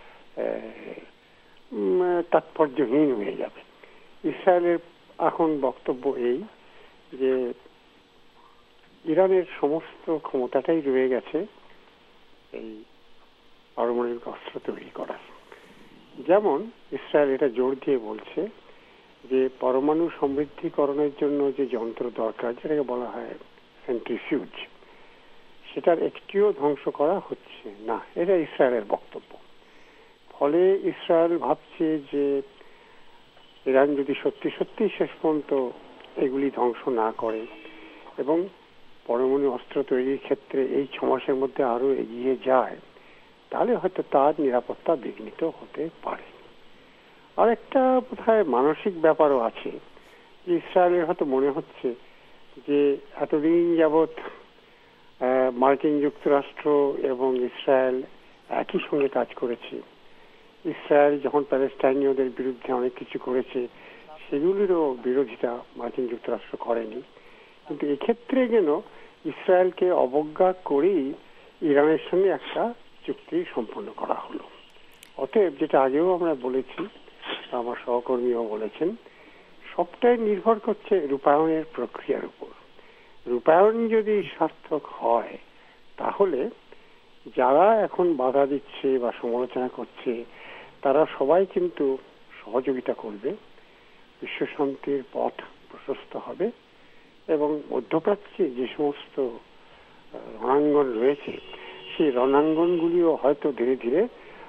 তাৎপর্যহীন হয়ে যাবে। ইসরায়েলের এখন বক্তব্য এই যে ইরানের সমস্ত ক্ষমতাটাই রয়ে গেছে এই পারমাণবিক অস্ত্র তৈরি করার। যেমন ইসরায়েল এটা জোর দিয়ে বলছে যে পরমাণু সমৃদ্ধিকরণের জন্য যে যন্ত্র দরকার, যেটাকে বলা হয় সেন্ট্রিফিউজ, সেটার একটিও ধ্বংস করা হচ্ছে না, এটা ইসরায়েলের বক্তব্য। ফলে ইসরায়েল ভাবছে যে ইরান যদি সত্যি সত্যি শেষ পর্যন্ত এগুলি ধ্বংস না করে এবং পরমাণু অস্ত্র তৈরির ক্ষেত্রে এই ছ মাসের মধ্যে আরো এগিয়ে যায়, তাহলে হয়তো তার নিরাপত্তা বিঘ্নিত হতে পারে। আর একটা বোধহয় মানসিক ব্যাপারও আছে, যে ইসরায়েলের হয়তো মনে হচ্ছে যে এতদিন যাবৎ মার্কিন যুক্তরাষ্ট্র এবং ইসরায়েল একই সঙ্গে কাজ করেছে, ইসরায়েল যখন প্যালেস্টাইনীয়দের বিরুদ্ধে অনেক কিছু করেছে সেগুলিরও বিরোধিতা মার্কিন যুক্তরাষ্ট্র করেনি, কিন্তু এক্ষেত্রে যেন ইসরায়েলকে অবজ্ঞা করেই ইরানের সঙ্গে একটা চুক্তি সম্পন্ন করা হলো। অতএব যেটা আগেও আমরা বলেছি, আমার সহকর্মীও বলেছেন, সবটাই নির্ভর করছে রূপায়ণের প্রক্রিয়ার উপর। রূপায়ণ যদি সার্থক হয় তাহলে যারা এখন বাধা দিচ্ছে বা সমালোচনা করছে তারা সবাই কিন্তু সহযোগিতা করবে, বিশ্ব শান্তির পথ প্রশস্ত হবে এবং মধ্যপ্রাচ্যে যে সমস্ত রণাঙ্গন রয়েছে সেই রণাঙ্গনগুলিও হয়তো ধীরে ধীরে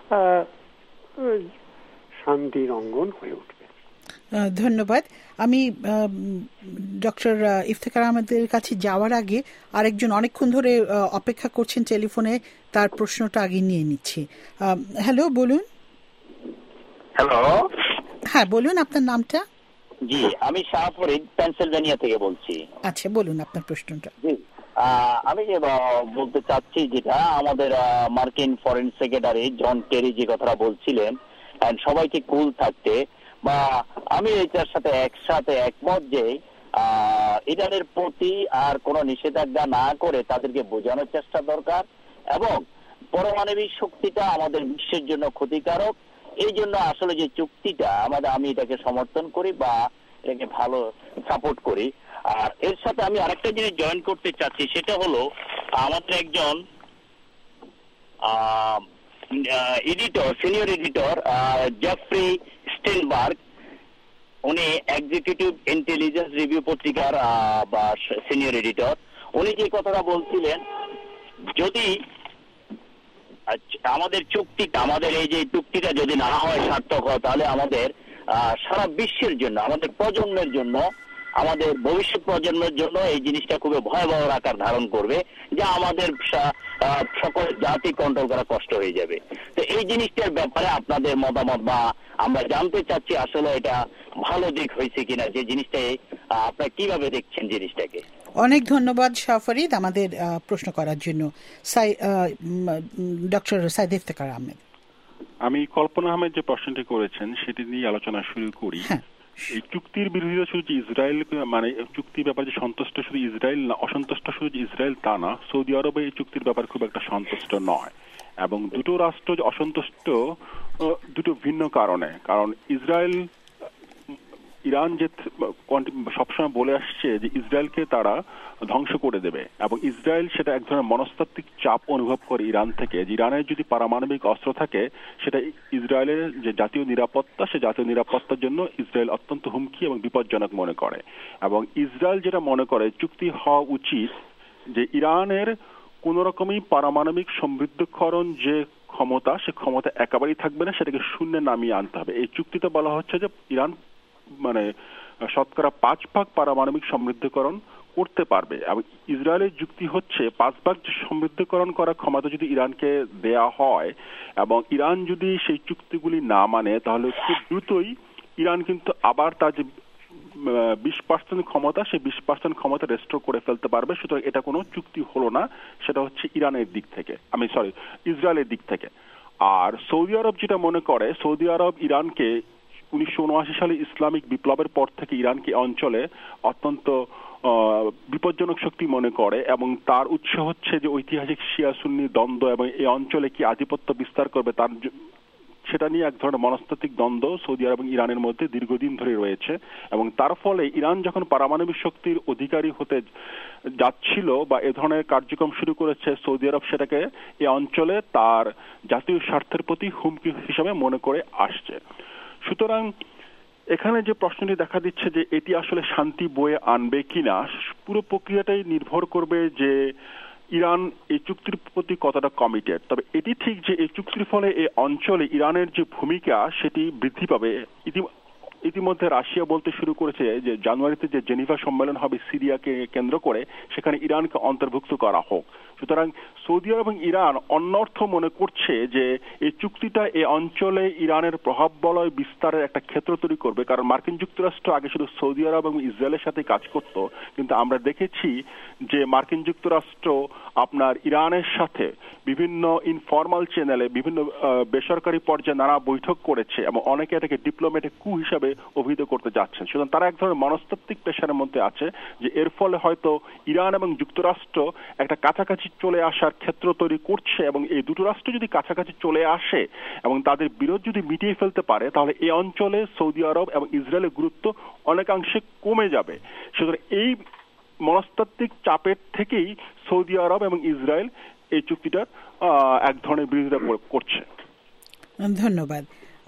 শান্তির অঙ্গন হয়ে উঠবে। ধন্যবাদ। আমি ডক্টর ইফতেখার আহমেদের কাছে যাওয়ার আগে আরেকজন অনেকক্ষণ ধরে অপেক্ষা করছেন টেলিফোনে, তার প্রশ্নটা আগে নিয়ে নিচ্ছি। হ্যালো, বলুন। হ্যালো, হ্যাঁ বলুন, আপনার নামটা? জি, আমি শাহ ফরিদ পেনসিলভেনিয়া থেকে বলছি। আচ্ছা, বলুন আপনার প্রশ্নটা। জি, আমি বলতে চাচ্ছি যেটা আমাদের মার্কিন ফরেন সেক্রেটারি জন কেরি যে কথাটা বলছিলেন সবাইকে কুল থাকতে, বা আমি এটার সাথে একসাথে একমত যে ইরানের প্রতি আর কোনো নিষেধাজ্ঞা না করে তাদেরকে বোঝানোর চেষ্টা দরকার, এবং পারমাণবিক শক্তিটা আমাদের বিশ্বের জন্য ক্ষতিকারক। এই জন্য আসলে যে চুক্তিটা আমাদের, আমি এটাকে সমর্থন করি বা এটাকে ভালো সাপোর্ট করি। আর এর সাথে আমি আরেকটা জিনিস জয়েন করতে চাচ্ছি, সেটা হলো আমাদের একজন editor, senior editor Jeffrey Steinberg, উনি এক্সিকিউটিভ ইন্টেলিজেন্স রিভিউ পত্রিকার বা সিনিয়র এডিটর, উনি যে কথাটা বলছিলেন, যদি আমাদের চুক্তিটা, আমাদের এই যে চুক্তিটা যদি না হয়, সার্থক হয়, তাহলে আমাদের সারা বিশ্বের জন্য, আমাদের প্রজন্মের জন্য, আমাদের ভবিষ্যৎ প্রজন্মের জন্য এই জিনিসটা খুবই ভয়াবহ আকার ধারণ করবে, যা আমাদের সকল জাতি কন্ট্রোল করা কষ্ট হয়ে যাবে। তো এই জিনিসটার ব্যাপারে আপনাদের মতামত, বা আমরা জানতে চাচ্ছি আসলে এটা ভালো দিক হয়েছে কিনা, যে জিনিসটাই আপনারা কিভাবে দেখছেন জিনিসটাকে। অনেক ধন্যবাদ শাহ ফরিদ আমাদের প্রশ্ন করার জন্য। ডক্টর সাইদ ইফতেখার আহমেদ। আমি কল্পনা আহমেদ যে প্রশ্নটি করেছেন সেটি নিয়ে আলোচনা শুরু করি। এই চুক্তির বিরোধিতা শুধু যে ইসরায়েল, মানে চুক্তির ব্যাপারে যে সন্তুষ্ট শুধু ইসরায়েল না, অসন্তুষ্ট শুধু যে ইসরায়েল তা না, সৌদি আরবে এই চুক্তির ব্যাপারে খুব একটা সন্তুষ্ট নয়, এবং দুটো রাষ্ট্র যে অসন্তুষ্ট দুটো ভিন্ন কারণে। কারণ ইসরায়েল, ইরান যে সবসময় বলে আসছে যে ইসরায়েলকে তারা ধ্বংস করে দেবে, এবং ইসরায়েল সেটা এক ধরনের মনস্তাত্ত্বিক চাপ অনুভব করে ইরান থেকে, যে ইরানের যদি পারমাণবিক অস্ত্র থাকে সেটা ইসরায়েলের যে জাতীয় নিরাপত্তা, সে জাতীয় নিরাপত্তার জন্য ইসরায়েল অত্যন্ত হুমকি এবং বিপজ্জনক মনে করে। এবং ইসরায়েল যেটা মনে করে চুক্তি হওয়া উচিত যে ইরানের কোন রকমই পারমাণবিক সমৃদ্ধকরণ যে ক্ষমতা, সে ক্ষমতা একেবারেই থাকবে না, সেটাকে শূন্যে নামিয়ে আনতে হবে। এই চুক্তিতে বলা হচ্ছে যে ইরান মানে শতকরা পাঁচ ভাগ পারমাণবিক সমৃদ্ধকরণ করতে পারবে, এবং ইসরায়েলের যুক্তি হচ্ছে পাঁচ ভাগ সমৃদ্ধকরণ করার ক্ষমতা যদি ইরানকে দেয়া হয় এবং ইরান যদি সেই চুক্তিগুলি না মানে, তাহলে খুব দ্রুতই ইরান কিন্তু আবার তার যে বিশ পার্সেন্ট ক্ষমতা, সেই বিশ পার্সেন্ট ক্ষমতা রেস্টোর করে ফেলতে পারবে। সুতরাং এটা কোনো চুক্তি হলো না, সেটা হচ্ছে ইরানের দিক থেকে, আমি সরি ইসরায়েলের দিক থেকে। আর সৌদি আরব যেটা মনে করে, সৌদি আরব ইরানকে উনিশশো উনআশি সালে ইসলামিক বিপ্লবের পর থেকে ইরানকে অঞ্চলে অত্যন্ত বিপজ্জনক শক্তি মনে করে, এবং তার উৎস হচ্ছে যে ঐতিহাসিক শিয়া সুন্নি দ্বন্দ্ব, এবং এই অঞ্চলে কি আধিপত্য বিস্তার করবে তার, সেটা নিয়ে এক ধরনের মনস্তাত্ত্বিক দ্বন্দ্ব সৌদি আরব এবং ইরানের মধ্যে দীর্ঘদিন ধরে রয়েছে। এবং তার ফলে ইরান যখন পারমাণবিক শক্তির অধিকারী হতে যাচ্ছিল বা এ ধরনের কার্যক্রম শুরু করেছে, সৌদি আরব সেটাকে এই অঞ্চলে তার জাতীয় স্বার্থের প্রতি হুমকি হিসাবে মনে করে আসছে। সুতরাং এখানে যে প্রশ্নটি দেখা দিচ্ছে যে এটি আসলে শান্তি বয়ে আনবে কিনা, পুরো প্রক্রিয়াটাই নির্ভর করবে যে ইরান এই চুক্তির প্রতি কতটা কমিটেড। তবে এটি ঠিক যে এই চুক্তির ফলে এই অঞ্চলে ইরানের যে ভূমিকা সেটি বৃদ্ধি পাবে। ইতিমধ্যে রাশিয়া বলতে শুরু করেছে যে জানুয়ারিতে যে জেনিভা সম্মেলন হবে সিরিয়াকে কেন্দ্র করে সেখানে ইরানকে অন্তর্ভুক্ত করা হোক। সুতরাং সৌদি আরব এবং ইরান অন্যর্থ মনে করছে যে এই চুক্তিটা এই অঞ্চলে ইরানের প্রভাব বলয় বিস্তারের একটা ক্ষেত্র তৈরি করবে, কারণ মার্কিন যুক্তরাষ্ট্র আগে শুধু সৌদি আরব এবং ইসরায়েলের সাথে কাজ করত, কিন্তু আমরা দেখেছি যে মার্কিন যুক্তরাষ্ট্র আপনার ইরানের সাথে বিভিন্ন ইনফরমাল চ্যানেলে বিভিন্ন বেসরকারি পর্যায়ে নানা বৈঠক করেছে এবং অনেকে এটাকে ডিপ্লোম্যাটিক কু হিসাবে অভিহিত করতে যাচ্ছেন। সুতরাং তারা এক ধরনের মনস্তাত্ত্বিক প্রেশারের মধ্যে আছে যে এর ফলে হয়তো ইরান এবং যুক্তরাষ্ট্র একটা কাছাকাছি চলে আসার ক্ষেত্র তৈরি করছে, এবং এই দুটো রাষ্ট্র যদি কাছাকাছি চলে আসে এবং তাদের বিরোধ যদি মিটিয়ে ফেলতে পারে তাহলে এই অঞ্চলে সৌদি আরব এবং ইসরায়েলের গুরুত্ব অনেকাংশে কমে যাবে। সুতরাং এই মনস্তাত্ত্বিক চাপের থেকেই সৌদি আরব এবং ইসরায়েল এই চুক্তিটার এক ধরনের বিরোধিতা করছে। ধন্যবাদ।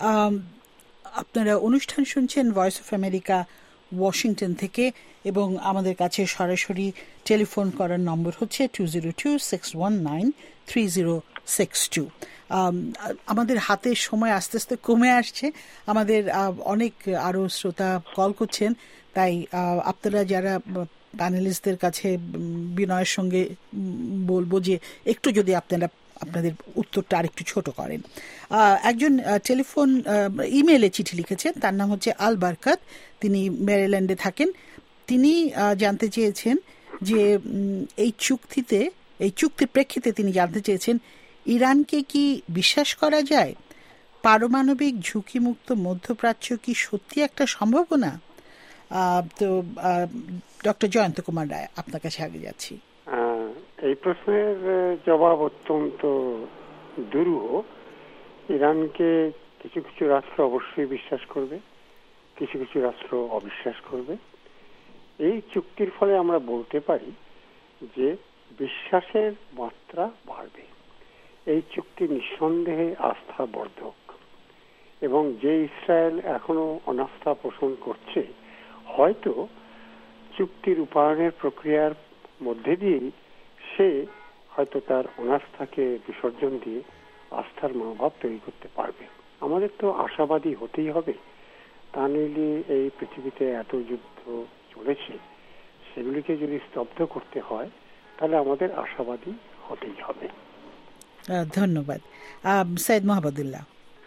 আপনারা অনুষ্ঠান শুনছেন ভয়েস অফ আমেরিকা ওয়াশিংটন থেকে, এবং আমাদের কাছে সরাসরি টেলিফোন করার নম্বর হচ্ছে two zero two six one nine three zero six two. আমাদের হাতে সময় আস্তে আস্তে কমে আসছে, আমাদের অনেক আরও শ্রোতা কল করছেন, তাই আপনারা যারা প্যানেলিস্টদের কাছে বিনয়ের সঙ্গে বলবো যে একটু যদি আপনারা আপনাদের উত্তরটা আরেকটু ছোট করেন। একজন টেলিফোন ইমেইলে চিঠি লিখেছেন, তার নাম হচ্ছে আল বারকাত, তিনি মেরিল্যান্ডে থাকেন। তিনি জানতে চেয়েছেন যে এই চুক্তিতে এই চুক্তির প্রেক্ষিতে তিনি জানতে চেয়েছেন ইরানকে কি বিশ্বাস করা যায়? পারমাণবিক ঝুঁকিমুক্ত মধ্যপ্রাচ্য কি সত্যি একটা সম্ভাবনা? তো ডক্টর জয়ন্ত কুমার রায়, আপনার কাছে আগে যাচ্ছি। এই প্রশ্নের জবাব অত্যন্ত দুরূহ। ইরানকে কিছু কিছু রাষ্ট্র অবশ্যই বিশ্বাস করবে, কিছু কিছু রাষ্ট্র অবিশ্বাস করবে। এই চুক্তির ফলে আমরা বলতে পারি যে বিশ্বাসের মাত্রা বাড়বে। এই চুক্তি নিঃসন্দেহে আস্থাবর্ধক, এবং যে ইসরায়েল এখনো অনাস্থা পোষণ করছে হয়তো চুক্তির রূপায়ণের প্রক্রিয়ার মধ্যে দিয়েই সে হয়তো তার অনাস্থাকে বিসর্জন দিয়ে আস্থার মনোভাব তৈরি করতে পারবে। আমাদের তো আশাবাদী হতেই হবে, তা নইলে এই পৃথিবীতে এত যুদ্ধ চলেছে সেগুলিকে যদি স্তব্ধ করতে হয় তাহলে আমাদের আশাবাদী হতেই হবে। ধন্যবাদ। সৈয়দ মাহমুদুল্লাহ।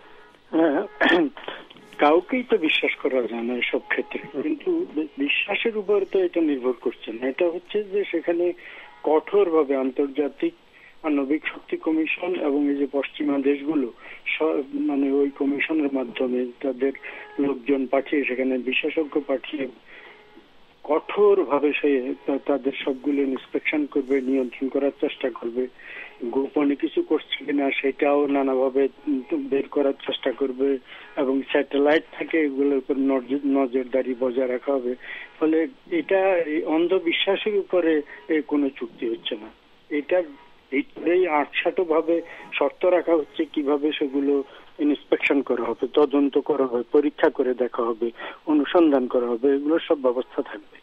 কাউকেই তো বিশ্বাস করা যায় না এসব ক্ষেত্রে, কিন্তু বিশ্বাসের উপর তো এটা নির্ভর করছে না। এটা হচ্ছে যে সেখানে কঠোরভাবে আন্তর্জাতিক আণবিক শক্তি কমিশন এবং এই যে পশ্চিমা দেশগুলো মানে ওই কমিশনের মাধ্যমে তাদের লোকজন পাঠিয়ে, সেখানে বিশেষজ্ঞ পাঠিয়ে কঠোর ভাবে সে তাদের সবগুলো ইন্সপেকশন করবে, নিয়ন্ত্রণ করার চেষ্টা করবে। গোপনে কিছু করছে কিনা সেটাও নানাভাবে বের করার চেষ্টা করবে, এবং স্যাটেলাইট থেকে এগুলোর উপর নজরদারি বজায় রাখা হবে। ফলে এটা অন্ধবিশ্বাসের উপরে কোনো চুক্তি হচ্ছে না। এটা এই আটসাটো ভাবে শর্ত রাখা হচ্ছে কিভাবে সেগুলো ইন্সপেকশন করা হবে, তদন্ত করা হবে, পরীক্ষা করে দেখা হবে, অনুসন্ধান করা হবে, এগুলোর সব ব্যবস্থা থাকবে।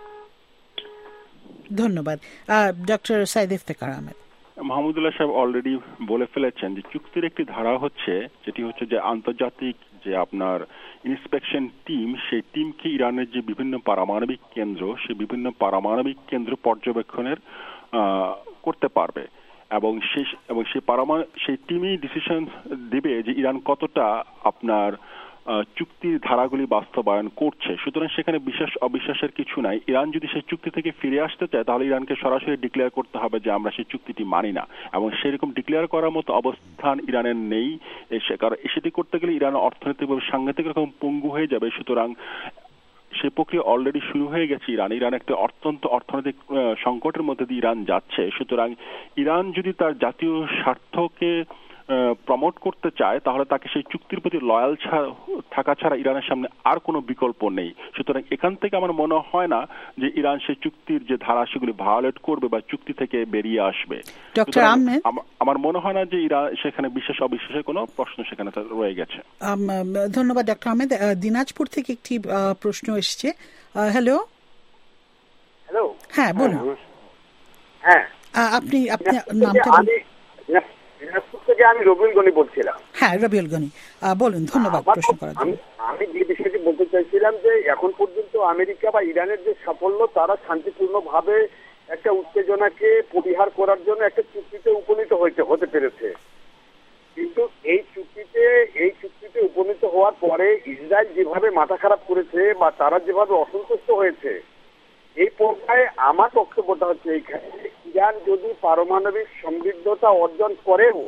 ধন্যবাদ। ডক্টর সাইদ ইফতেখার আহমেদ। মাহমুদুল্লাহ সাহেব অলরেডি বলে ফেলেছেন যে চুক্তির একটি ধারা হচ্ছে যেটি হচ্ছে যে আন্তর্জাতিক যে আপনার ইন্সপেকশন টিম, সেই টিমকে ইরানের যে বিভিন্ন পারমাণবিক কেন্দ্র সেই বিভিন্ন পারমাণবিক কেন্দ্র পর্যবেক্ষণের করতে পারবে, এবং সেই এবং সেই পারমাণু সেই টিমই ডিসিশন দিবে যে ইরান কতটা আপনার চুক্তির ধারাগুলি বাস্তবায়ন করছে। সুতরাং সেখানে বিশ্বাস অবিশ্বাসের কিছু নাই। ইরান যদি সেই চুক্তি থেকে ফিরে আসতে চায় তাহলে ইরানকে সরাসরি ডিক্লেয়ার করতে হবে যে আমরা সেই চুক্তিটি মানি না, এবং সেরকম ডিক্লেয়ার করার মতো অবস্থান ইরানের নেই। কারণ সেটি করতে গেলে ইরানের অর্থনৈতিকভাবে সাংঘাতিক রকম পঙ্গু হয়ে যাবে। সুতরাং সেই প্রক্রিয়া অলরেডি শুরু হয়ে গেছে ইরান। ইরান একটা অত্যন্ত অর্থনৈতিক সংকটের মধ্যে দিয়ে ইরান যাচ্ছে। সুতরাং ইরান যদি তার জাতীয় স্বার্থকে প্রমোট করতে চায় তাহলে তাকে সেই চুক্তির প্রতি লয়াল থাকা ছাড়া ইরানের সামনে আর কোনো বিকল্প নেই। সুতরাং এখান থেকে আমার মনে হয় না যে ইরান সেই চুক্তির যে ধারা সেগুলি ভায়োলেট করবে বা চুক্তি থেকে বেরিয়ে আসবে। আমার মনে হয় না যে ইরান সেখানে বিশ্বাস অবিশ্বাসের কোনো প্রশ্ন সেখানে রয়ে গেছে। ধন্যবাদ ডক্টর আহমেদ। দিনাজপুর থেকে একটি প্রশ্ন এসছে। হ্যালো হ্যালো হ্যাঁ বলুন। হ্যাঁ আপনি আপনি নামটা দিনাজপুর থেকে থেকে আমি রবিউল গনি বলছিলাম। হ্যাঁ, রবিউল গনি বলুন। ধন্যবাদ প্রশ্ন করার জন্য। আমি যে বিষয়টি বলতে চাইছিলাম যে এখন পর্যন্ত আমেরিকা বা ইরানের যে সাফল্য, তারা শান্তিপূর্ণভাবে একটা উত্তেজনাকে পরিহার করার জন্য একটা চুক্তিতে উপনীত হইতে হতে পেরেছে। কিন্তু এই চুক্তিতে এই চুক্তিতে উপনীত হওয়ার পরে ইসরায়েল যেভাবে মাথা খারাপ করেছে বা তারা যেভাবে অসন্তুষ্ট হয়েছে, এই পর্যায়ে আমার বক্তব্যটা হচ্ছে এইখানে ইরান যদি পারমাণবিক সমৃদ্ধতা অর্জন করেও,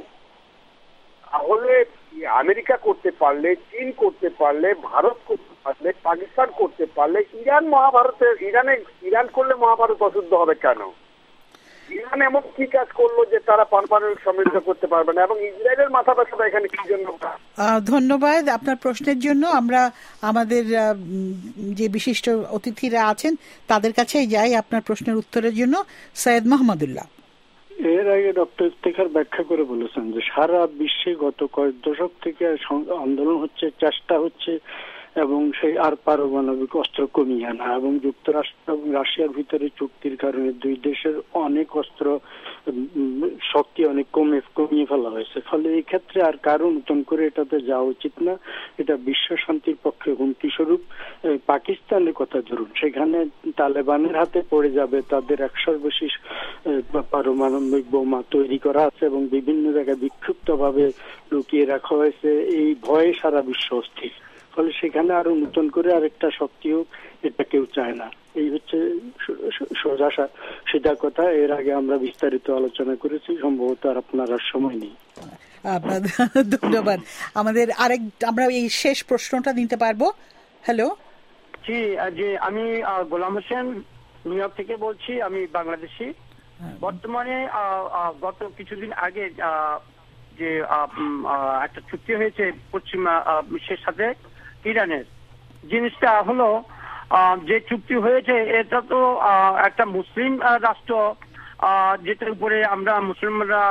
তাহলে আমেরিকা করতে পারলে, চীন করতে পারলে, ভারত করতে পারলে, পাকিস্তান করতে পারলে, ইরান মহাভারতের ইরানে ইরান করলে মহাভারত অশুদ্ধ হবে কেন? ইরান এমন কি কাজ করলো যে তারা পারমাণবিক সমৃদ্ধ করতে পারবে না? এবং ইসরায়েলের মাথা ব্যথাটা এখানে কি জন্য? ধন্যবাদ আপনার প্রশ্নের জন্য। আমরা আমাদের যে বিশিষ্ট অতিথিরা আছেন তাদের কাছেই যাই আপনার প্রশ্নের উত্তরের জন্য। সৈয়দ মোহাম্মদুল্লাহ। এর আগে ডক্টর ইফতেখার ব্যাখ্যা করে বলেছেন যে সারা বিশ্বে গত কয়েক দশক থেকে আন্দোলন হচ্ছে, চেষ্টা হচ্ছে এবং সেই আর পারমাণবিক অস্ত্র কমিয়ে আনা, এবং যুক্তরাষ্ট্র এবং রাশিয়ার ভিতরে চুক্তির কারণে দুই দেশের অনেক অস্ত্র শক্তি অনেক কমে কমিয়ে ফেলা হয়েছে। ফলে এই ক্ষেত্রে আর কারো নতুন করে এটাতে যাওয়া উচিত না। এটা বিশ্ব শান্তির পক্ষে হুমকি স্বরূপ। পাকিস্তানের কথা ধরুন, সেখানে তালেবানের হাতে পড়ে যাবে, তাদের একশোর বেশি পারমাণবিক বোমা তৈরি করা আছে এবং বিভিন্ন জায়গায় বিক্ষিপ্ত ভাবে লুকিয়ে রাখা হয়েছে। এই ভয়ে সারা বিশ্ব অস্থির। ফলে সেখানে আরো নতুন করে আরেকটা শক্তি হোক, এটা কেউ চায় না। এই হচ্ছে সোজা সিধা কথা। এর আগে আমরা বিস্তারিত আলোচনা করেছি, সম্ভবত আর আপনার আর সময় নেই। ধন্যবাদ। আমাদের আরেক আমরা এই শেষ প্রশ্নটা নিতে পারবো। হ্যালো। জি, যে আমি গোলাম হোসেন নিউ ইয়র্ক থেকে বলছি। আমি বাংলাদেশি। বর্তমানে গত কিছুদিন আগে যে একটা চুক্তি হয়েছে পশ্চিমা বিশ্বের সাথে ইরানের, জিনিসটা হলো যে চুক্তি হয়েছে এটা তো একটা মুসলিম রাষ্ট্র, যেটার উপরে আমরা মুসলিমরা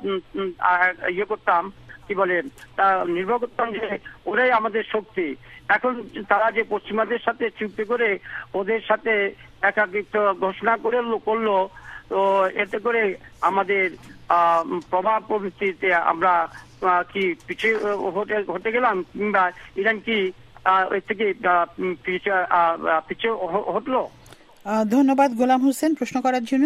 ইয়ে করতাম, কি বলে, তা নির্ভর করতাম যে ওরাই আমাদের শক্তি। এখন তারা যে পশ্চিমাদের সাথে চুক্তি করে ওদের সাথে একাকিত্ব ঘোষণা করে করলো, তো এতে করে আমাদের প্রভাব প্রবৃত্তিতে আমরা কি পিছিয়ে হতে গেলাম, কিংবা ইরান কি এর থেকে পিছিয়ে হটলো? ধন্যবাদ গোলাম হোসেন প্রশ্ন করার জন্য।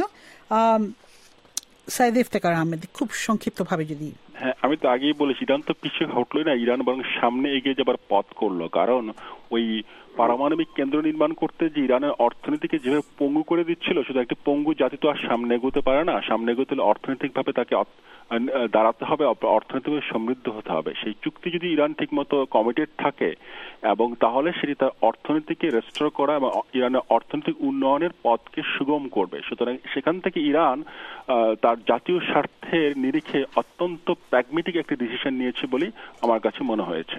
সাইদ ইফতেখার আহমেদ, খুব সংক্ষিপ্ত ভাবে যদি। হ্যাঁ, আমি তো আগেই বলেছি, ইরান তো পিছিয়ে হটলোই না, ইরান বরং সামনে এগিয়ে যাবার পথ করলো। কারণ ওই পারমাণবিক কেন্দ্র নির্মাণ করতে যে ইরানের অর্থনীতিকে যেভাবে পঙ্গু করে দিচ্ছিল, শুধু একটি পঙ্গু জাতি তো আর সামনে এগোতে পারে না। সামনে এগোতে হলে অর্থনৈতিকভাবে তাকে দাঁড়াতে হবে, অর্থনৈতিকভাবে সমৃদ্ধ হতে হবে। সেই চুক্তি যদি ইরান ঠিক মতো কমিটেড থাকে এবং তাহলে সেটি তার অর্থনীতিকে রেস্টোর করা এবং ইরানের অর্থনৈতিক উন্নয়নের পথকে সুগম করবে। সুতরাং সেখান থেকে ইরান তার জাতীয় স্বার্থের নিরিখে অত্যন্ত প্র্যাগমেটিক একটি ডিসিশন নিয়েছে বলেই আমার কাছে মনে হয়েছে।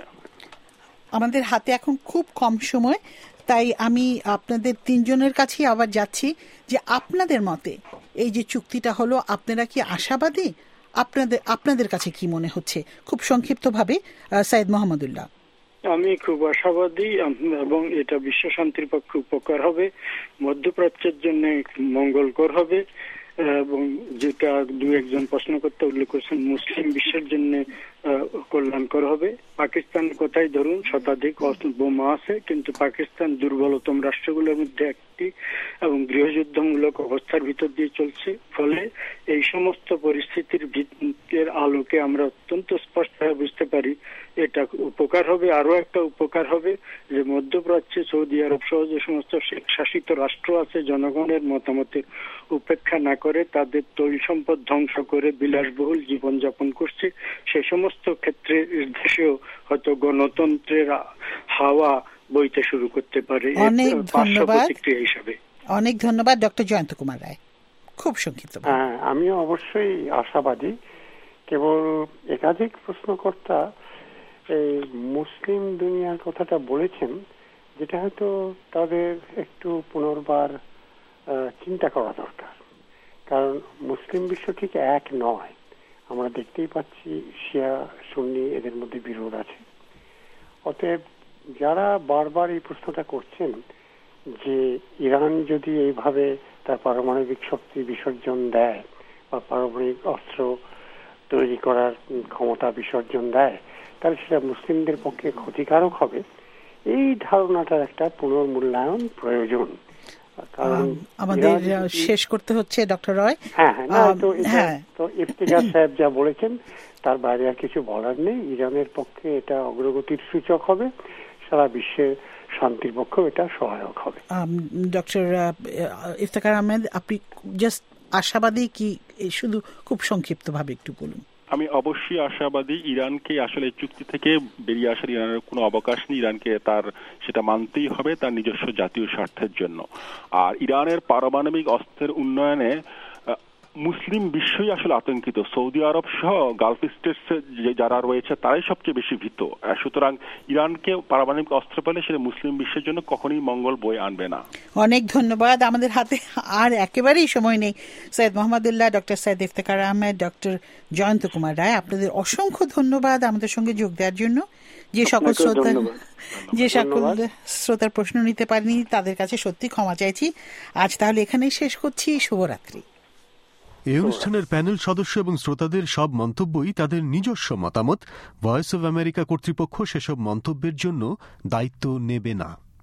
আমাদের হাতে এখন খুব কম সময়, তাই আমি আপনাদের তিনজনের কাছেই আবার যাচ্ছি যে আপনাদের মতে এই যে চুক্তিটা হলো, আপনারা কি আশাবাদী? আপনাদের আপনাদের কাছে কি মনে হচ্ছে? খুব সংক্ষিপ্তভাবে সৈয়দ মোহাম্মদুল্লাহ। আমি খুব আশাবাদী এবং এটা বিশ্ব শান্তির পক্ষে উপকার হবে, মধ্যপ্রাচ্যের জন্য মঙ্গলকর হবে, এবং যেটা দু একজন প্রশ্নকর্তা উল্লেখ করেছেন মুসলিম বিশ্বের জন্য কল্যাণকর হবে। পাকিস্তানের কথাই ধরুন, শতাধিক বোমা আছে, কিন্তু পাকিস্তান দুর্বলতম রাষ্ট্রগুলোর মধ্যে একটি এবং গৃহযুদ্ধমূলক অবস্থার ভিতর দিয়ে চলছে। ফলে এই সমস্ত পরিস্থিতির ভিত্তির আলোকে আমরা অত্যন্ত স্পষ্টভাবে বুঝতে পারি এটা উপকার হবে। আরো একটা উপকার হবে যে মধ্যপ্রাচ্যে সৌদি আরব সহ যে সমস্ত শেখ শাসিত রাষ্ট্র আছে, জনগণের মতামতের উপেক্ষা না করে তাদের তৈল সম্পদ ধ্বংস করে বিলাসবহুল জীবনযাপন করছে, সে সমস্ত ক্ষেত্রে দেশেও হয়তো গণতন্ত্রের হাওয়া বইতে শুরু করতে পারে। অনেক ধন্যবাদ হিসাবে অনেক ধন্যবাদ ডক্টর জয়ন্ত কুমার রায়। খুব সংক্ষিপ্ত। হ্যাঁ, আমিও অবশ্যই আশাবাদী। কেবল একাধিক প্রশ্নকর্তা এই মুসলিম দুনিয়ার কথাটা বলেছেন, যেটা হয়তো তাদের একটু পুনর্বার চিন্তা করা দরকার। কারণ মুসলিম বিশ্ব ঠিক এক নয়। আমরা দেখতেই পাচ্ছি শিয়া সুন্নি এদের মধ্যে বিরোধ আছে। অতএব যারা বারবার এই প্রশ্নটা করছেন যে ইরান যদি এইভাবে তার পারমাণবিক শক্তি বিসর্জন দেয় বা পারমাণবিক অস্ত্র তৈরি করার ক্ষমতা বিসর্জন দেয়, তাহলে সেটা মুসলিমদের পক্ষে ক্ষতিকারক হবে। এই ধারণাটার একটা পুনর্মূল্যায়ন প্রয়োজন। আমাদের শেষ করতে হচ্ছে ডক্টর রয়। হ্যাঁ হ্যাঁ তো ইফতিখার সাহেব যা বলেছেন তার বাইরে আর কিছু বলার নেই। ইরানের পক্ষে এটা অগ্রগতির সূচক হবে, সারা বিশ্বের শান্তির পক্ষেও এটা সহায়ক হবে। ডক্টর ইফতেখার আহমেদ, আপনি জাস্ট আশাবাদী কি, শুধু খুব সংক্ষিপ্ত ভাবে একটু বলুন। আমি অবশ্যই আশাবাদী। ইরানকে আসলে চুক্তি থেকে বেরিয়ে আসার ইরানের কোনো অবকাশ নেই। ইরানকে তার সেটা মানতেই হবে তার নিজস্ব জাতীয় স্বার্থের জন্য। আর ইরানের পারমাণবিক অস্ত্রের উন্নয়নে মুসলিম বিশ্বই আসলে আতঙ্কিত। সৌদি আরব সহ গালফ স্টেটস যারা রয়েছে তারাই সবচেয়ে বেশি ভীত। সুতরাং ইরানকে পারমাণবিক অস্ত্র পেলে সেটা মুসলিম বিশ্বের জন্য কখনোই মঙ্গল বয়ে আনবে না। অনেক ধন্যবাদ। আমাদের হাতে আর একেবারেই সময় নেই। সৈয়দ মোহাম্মদুল্লাহ, ডক্টর সৈয়দ ইফতেখার আহমেদ, ডক্টর জয়ন্ত কুমার রায়, আপনাদের অসংখ্য ধন্যবাদ আমাদের সঙ্গে যোগ দেওয়ার জন্য। যে সকল শ্রোতা যে সকল শ্রোতার প্রশ্ন নিতে পারেনি তাদের কাছে সত্যি ক্ষমা চাইছি। আজ তাহলে এখানেই শেষ করছি। শুভরাত্রি। এই অনুষ্ঠানের প্যানেল সদস্য এবং শ্রোতাদের সব মন্তব্যই তাদের নিজস্ব মতামত। ভয়েস অব আমেরিকা কর্তৃপক্ষ সেসব মন্তব্যের জন্য দায়িত্ব নেবে না।